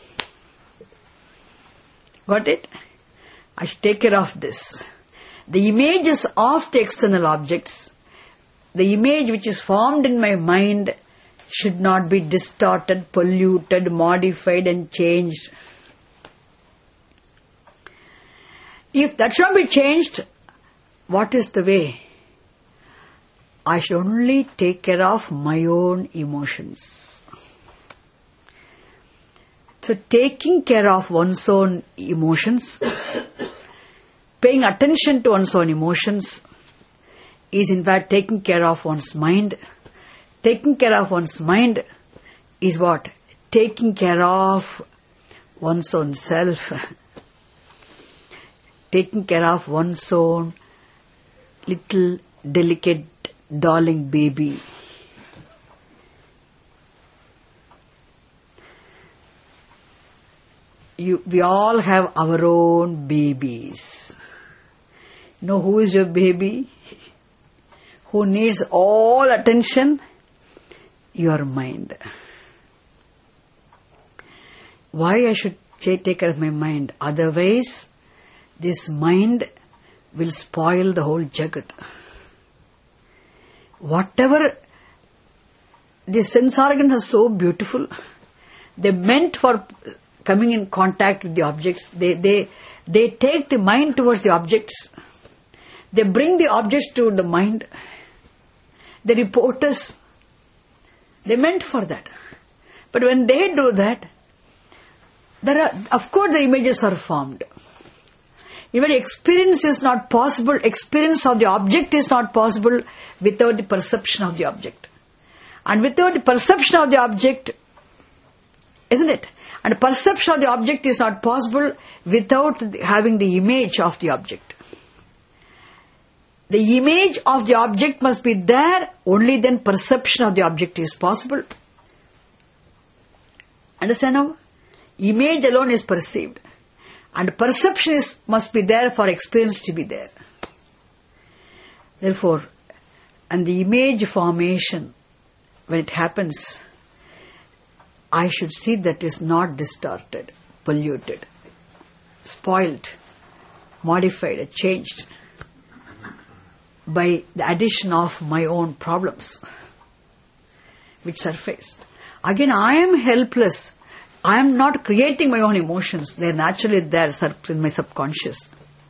A: Got it? I should take care of this. The images of the external objects, the image which is formed in my mind, should not be distorted, polluted, modified and changed. If that should be changed, what is the way? I should only take care of my own emotions. So taking care of one's own emotions, paying attention to one's own emotions, is in fact taking care of one's mind. Taking care of one's mind is what? Taking care of one's own self. Taking care of one's own little delicate darling baby. We all have our own babies. You know who is your baby? Who needs all attention? Your mind. Why I should take care of my mind? Otherwise, this mind will spoil the whole jagat. Whatever, the sense organs are so beautiful. They're meant for coming in contact with the objects. They take the mind towards the objects. They bring the objects to the mind. They report us. They're meant for that. But when they do that, of course the images are formed. Even experience is not possible. Experience of the object is not possible without the perception of the object. And without the perception of the object, isn't it? And perception of the object is not possible without having the image of the object. The image of the object must be there, only then perception of the object is possible. Understand now? Image alone is perceived. And perception must be there for experience to be there. Therefore, and the image formation, when it happens, I should see that is not distorted, polluted, spoiled, modified, changed by the addition of my own problems which surface. Again, I am helpless. I am not creating my own emotions. They are naturally there in my subconscious.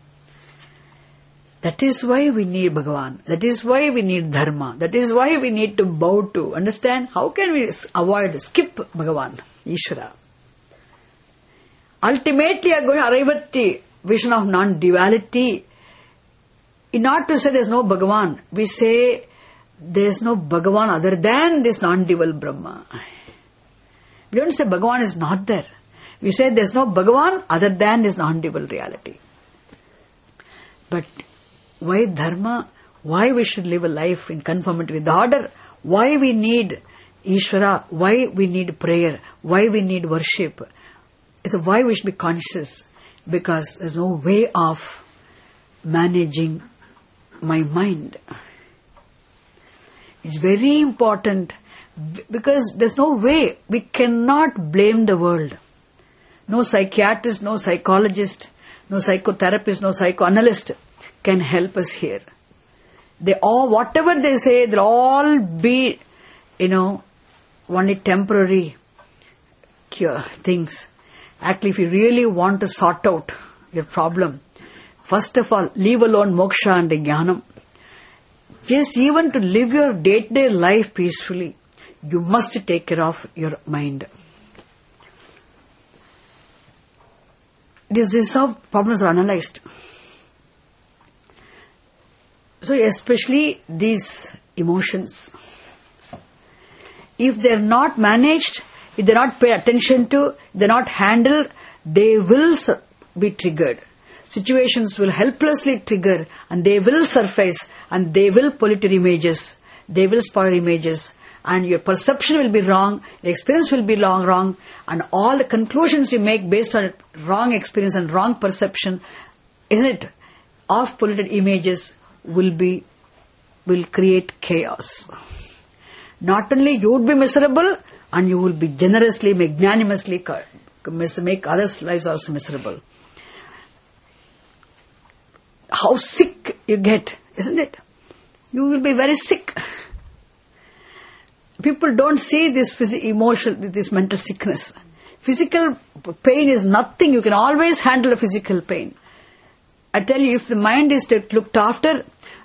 A: That is why we need Bhagavan. That is why we need Dharma. That is why we need to bow to. Understand? How can we skip Bhagavan, Ishvara? Ultimately, we are going to arrive at the vision of non-duality. Not to say there is no Bhagavan. We say there is no Bhagavan other than this non-dual Brahma. We don't say Bhagavan is not there. We say there is no Bhagavan other than this non-dual reality. But why Dharma? Why we should live a life in conformity with the order? Why we need Ishvara? Why we need prayer? Why we need worship? It's why we should be conscious. Because there is no way of managing my mind. It's very important. Because there's no way, we cannot blame the world. No psychiatrist, no psychologist, no psychotherapist, no psychoanalyst can help us here. They all, whatever they say, they'll all be, only temporary cure things. Actually, if you really want to sort out your problem, first of all, leave alone moksha and jnanam. Just even to live your day-to-day life peacefully, you must take care of your mind. This is how problems are analyzed. So especially these emotions. If they are not managed, if they are not paid attention to, if they are not handled, they will be triggered. situations will helplessly trigger and they will surface and they will pollute your images. They will spoil your images. And your perception will be wrong, the experience will be wrong, and all the conclusions you make based on wrong experience and wrong perception, isn't it, of polluted images will create chaos. Not only you would be miserable, and you will be generously, magnanimously make others' lives also miserable. How sick you get, isn't it? You will be very sick. People don't see this this mental sickness. Physical pain is nothing. You can always handle a physical pain. I tell you, if the mind is looked after,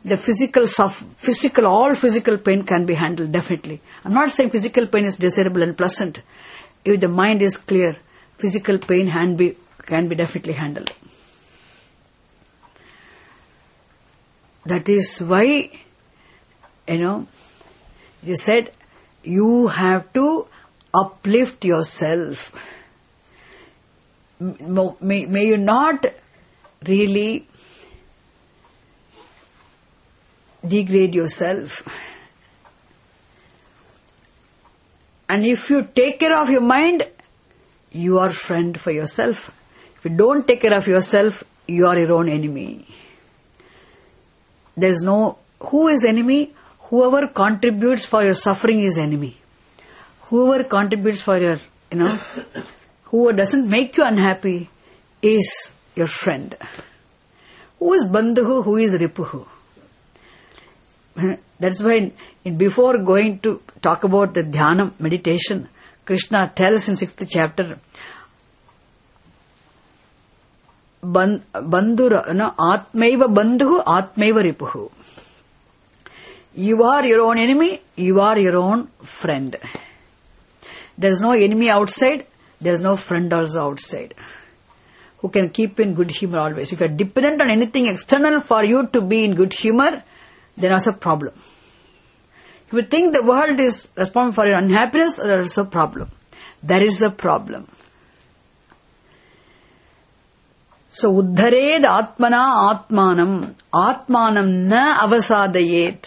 A: the all physical pain can be handled, definitely. I'm not saying physical pain is desirable and pleasant. If the mind is clear, physical pain can be definitely handled. That is why, you said, you have to uplift yourself. May you not really degrade yourself. And if you take care of your mind, you are friend for yourself. If you don't take care of yourself, you are your own enemy. There's no who is enemy. Whoever contributes for your suffering is enemy. Whoever contributes for your, whoever doesn't make you unhappy is your friend. Who is bandhuhu, who is ripuhu? That's why before going to talk about the dhyana meditation, Krishna tells in 6th chapter, atmaiva bandhuhu, atmaiva ripuhu. You are your own enemy, you are your own friend. There's no enemy outside, there's no friend also outside who can keep in good humor always. If you are dependent on anything external for you to be in good humor, then that's a problem. If you think the world is responsible for your unhappiness, there is a problem. There is a problem. So, uddhared atmana atmanam, atmanam na avasadayet.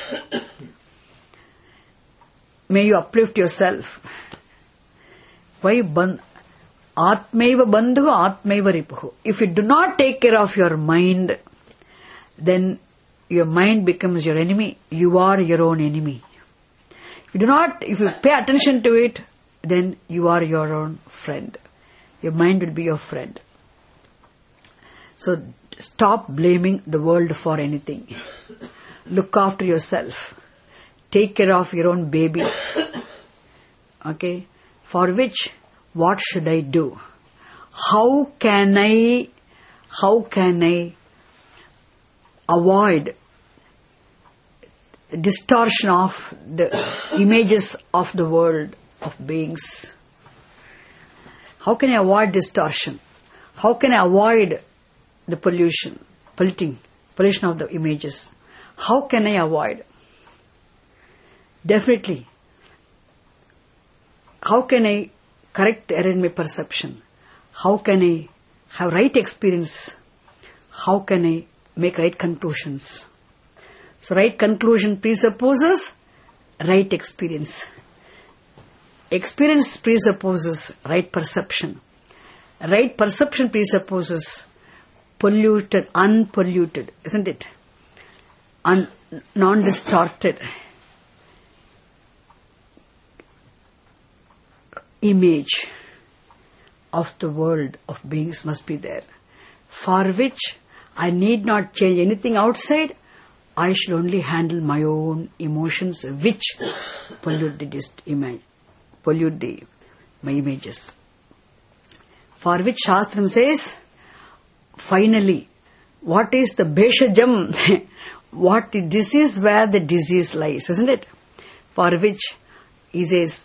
A: May you uplift yourself. Why atmaiva bandhu, atmaiva ripuhu. If you do not take care of your mind, then your mind becomes your enemy. You are your own enemy. If you pay attention to it, then you are your own friend. Your mind will be your friend. So stop blaming the world for anything. Look after yourself. Take care of your own baby. Okay? For which, what should I do? How can I avoid distortion of the images of the world of beings? How can I avoid distortion? How can I avoid the pollution of the images? How can I avoid? Definitely. How can I correct the error in my perception? How can I have right experience? How can I make right conclusions? So right conclusion presupposes right experience. Experience presupposes right perception. Right perception presupposes unpolluted, isn't it? Non-distorted image of the world of beings must be there, for which I need not change anything outside. I should only handle my own emotions which pollute my images. For which Shastram says, finally, what is the Beshajam? This is where the disease lies, isn't it? For which he says,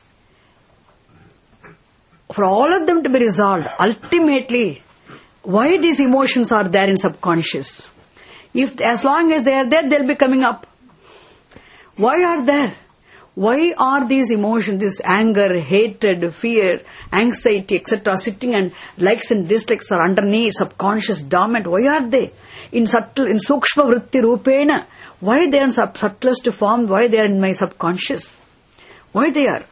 A: for all of them to be resolved, ultimately, why these emotions are there in subconscious? As long as they are there, they'll be coming up. Why are there? Why are these emotions, this anger, hatred, fear, anxiety, etc., sitting and likes and dislikes are underneath, subconscious, dormant? Why are they? In sukshma vritti rupena. Why they are in subtlest form? Why they are in my subconscious? Why they are?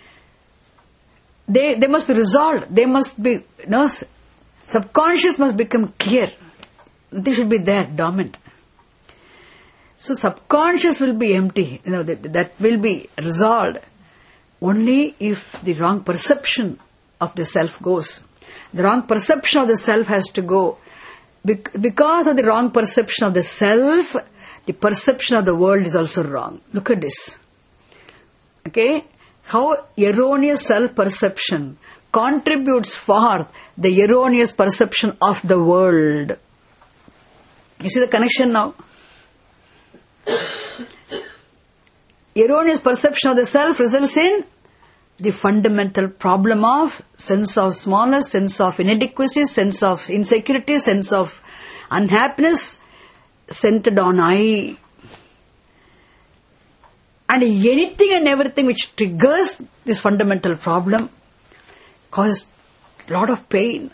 A: They must be resolved. They must be, subconscious must become clear. They should be there, dormant. So subconscious will be empty, that will be resolved only if the wrong perception of the self goes. The wrong perception of the self has to go. Because of the wrong perception of the self, the perception of the world is also wrong. Look at this. Okay? How erroneous self-perception contributes for the erroneous perception of the world. You see the connection now? Erroneous perception of the self results in the fundamental problem of sense of smallness, sense of inadequacy, sense of insecurity, sense of unhappiness centered on I. And anything and everything which triggers this fundamental problem causes a lot of pain.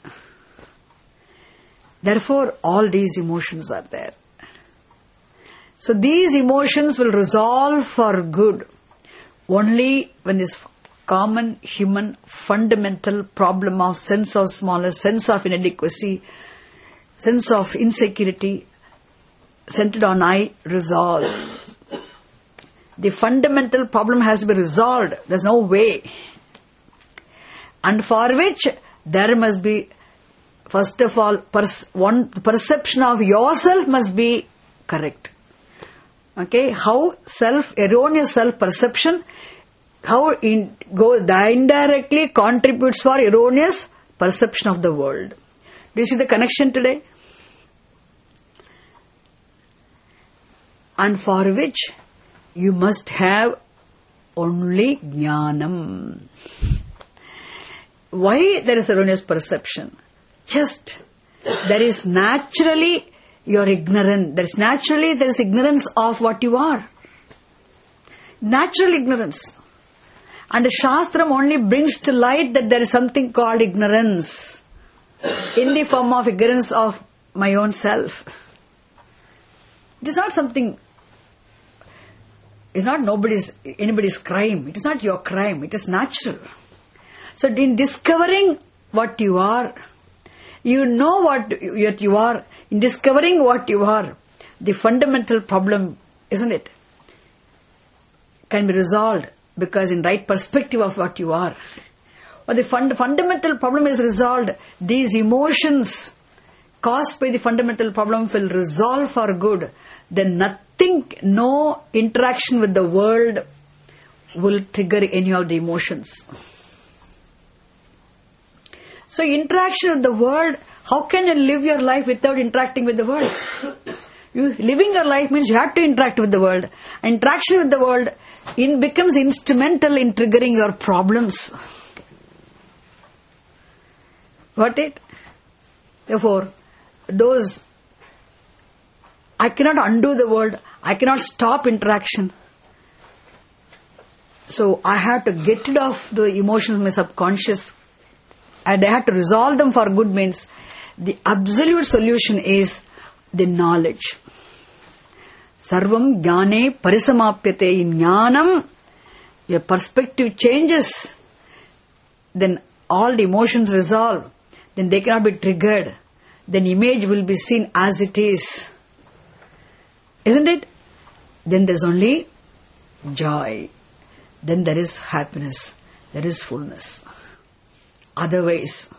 A: Therefore, all these emotions are there. So these emotions will resolve for good only when this common human fundamental problem of sense of smallness, sense of inadequacy, sense of insecurity centered on I resolves. The fundamental problem has to be resolved. There's no way. And for which there must be, first of all, perception of yourself must be correct. Okay, how erroneous self-perception, how it goes indirectly contributes for erroneous perception of the world. Do you see the connection today? And for which you must have only jnanam. Why there is erroneous perception? Just, there is naturally, you are ignorant. There is ignorance of what you are. Natural ignorance. And the Shastram only brings to light that there is something called ignorance in the form of ignorance of my own self. It is not something, it is not anybody's crime. It is not your crime. It is natural. So in discovering what you are, you know what you are. In discovering what you are, the fundamental problem, isn't it, can be resolved because in right perspective of what you are. Or the fundamental problem is resolved. These emotions caused by the fundamental problem will resolve for good. Then nothing, no interaction with the world will trigger any of the emotions. So interaction with the world, how can you live your life without interacting with the world? Living your life means you have to interact with the world. Interaction with the world becomes instrumental in triggering your problems. Got it? Therefore, I cannot undo the world. I cannot stop interaction. So I have to get rid of the emotions of my subconscious. And I have to resolve them for good means the absolute solution is the knowledge. Sarvam jnane parisamapyate. In jnanam, your perspective changes. Then all the emotions resolve. Then they cannot be triggered. Then image will be seen as it is. Isn't it? Then there is only joy. Then there is happiness. There is fullness. Otherwise,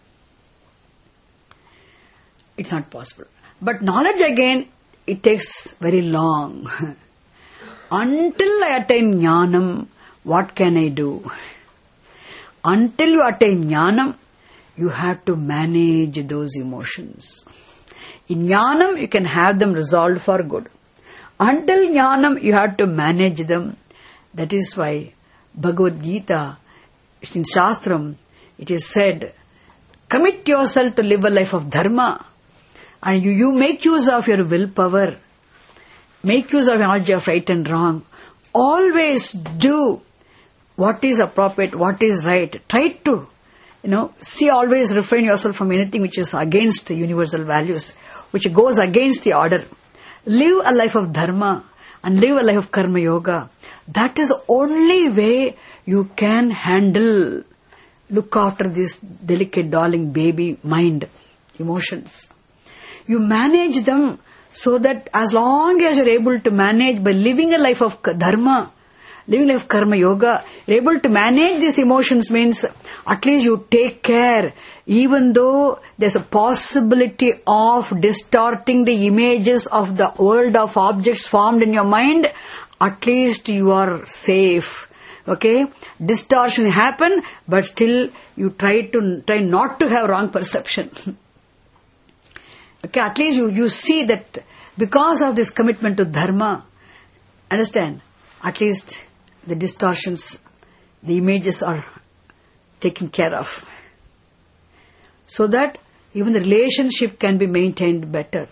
A: it's not possible. But knowledge again, it takes very long. Until I attain jnanam, what can I do? Until you attain jnanam, you have to manage those emotions. In jnanam, you can have them resolved for good. Until jnanam, you have to manage them. That is why Bhagavad Gita, in Shastram, it is said, commit yourself to live a life of dharma. And you make use of your willpower. Make use of knowledge of right and wrong. always do what is appropriate, what is right. Try to, see, always refrain yourself from anything which is against universal values, which goes against the order. Live a life of dharma and live a life of karma yoga. That is the only way you can handle, look after this delicate, darling baby mind, emotions. You manage them so that as long as you're able to manage by living a life of dharma, living a life of karma yoga, you're able to manage these emotions means at least you take care, even though there's a possibility of distorting the images of the world of objects formed in your mind, at least you are safe. Okay? Distortion happen, but still you try not to have wrong perception. Okay, at least you see that because of this commitment to dharma, understand, at least the distortions, the images are taken care of. So that even the relationship can be maintained better.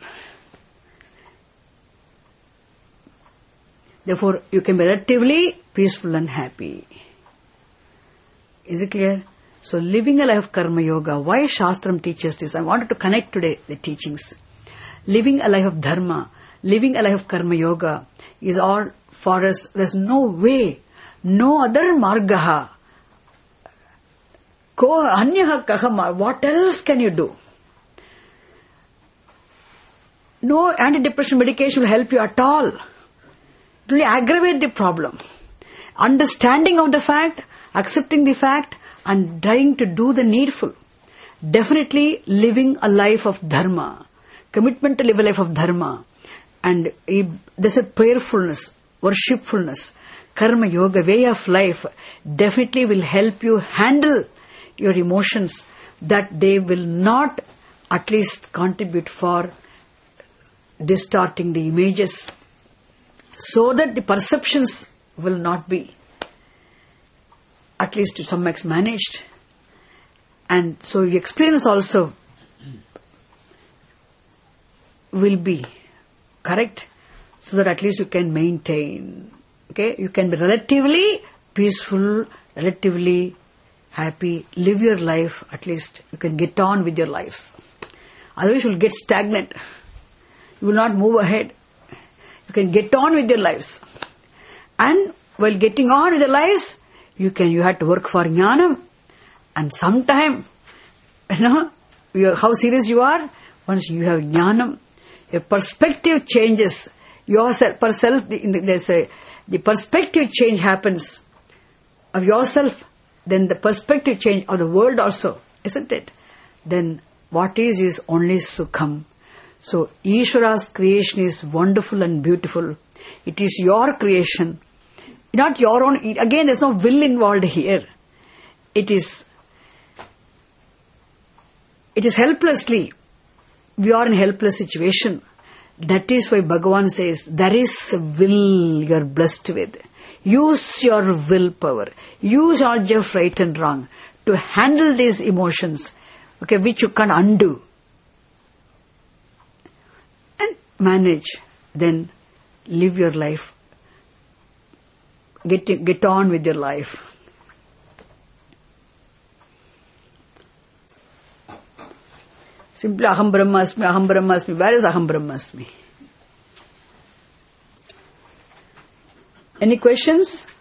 A: Therefore, you can be relatively peaceful and happy. Is it clear? So, living a life of karma yoga, why Shastram teaches this? I wanted to connect today the teachings. Living a life of dharma, living a life of karma yoga is all for us. There's no way, no other margaha. Ko anyaha kahama. What else can you do? No antidepressant medication will help you at all. It will aggravate the problem. Understanding of the fact, accepting the fact, and trying to do the needful. Definitely living a life of dharma. Commitment to live a life of dharma. And there's a prayerfulness, worshipfulness, karma yoga, way of life definitely will help you handle your emotions, that they will not at least contribute for distorting the images, so that the perceptions will not be, at least to some extent, managed. And so your experience also will be correct, so that at least you can maintain. Okay, you can be relatively peaceful, relatively happy, live your life, at least you can get on with your lives. Otherwise you will get stagnant. You will not move ahead. You can get on with your lives. And while getting on with your lives, you have to work for jnanam. And sometime, how serious you are, once you have jnanam, your perspective changes. The perspective change happens of yourself, then the perspective change of the world also, isn't it? Then what is only sukham. So Ishvara's creation is wonderful and beautiful. It is your creation, not your own. Again, there's no will involved here. It is helplessly. We are in a helpless situation. That is why Bhagavan says, there is a will you are blessed with. Use your willpower. Use all your right and wrong to handle these emotions, okay, which you can't undo. And manage. Then live your life. Get on with your life. Simply aham brahmasmi, aham brahmasmi. Where is aham brahmasmi? Any questions?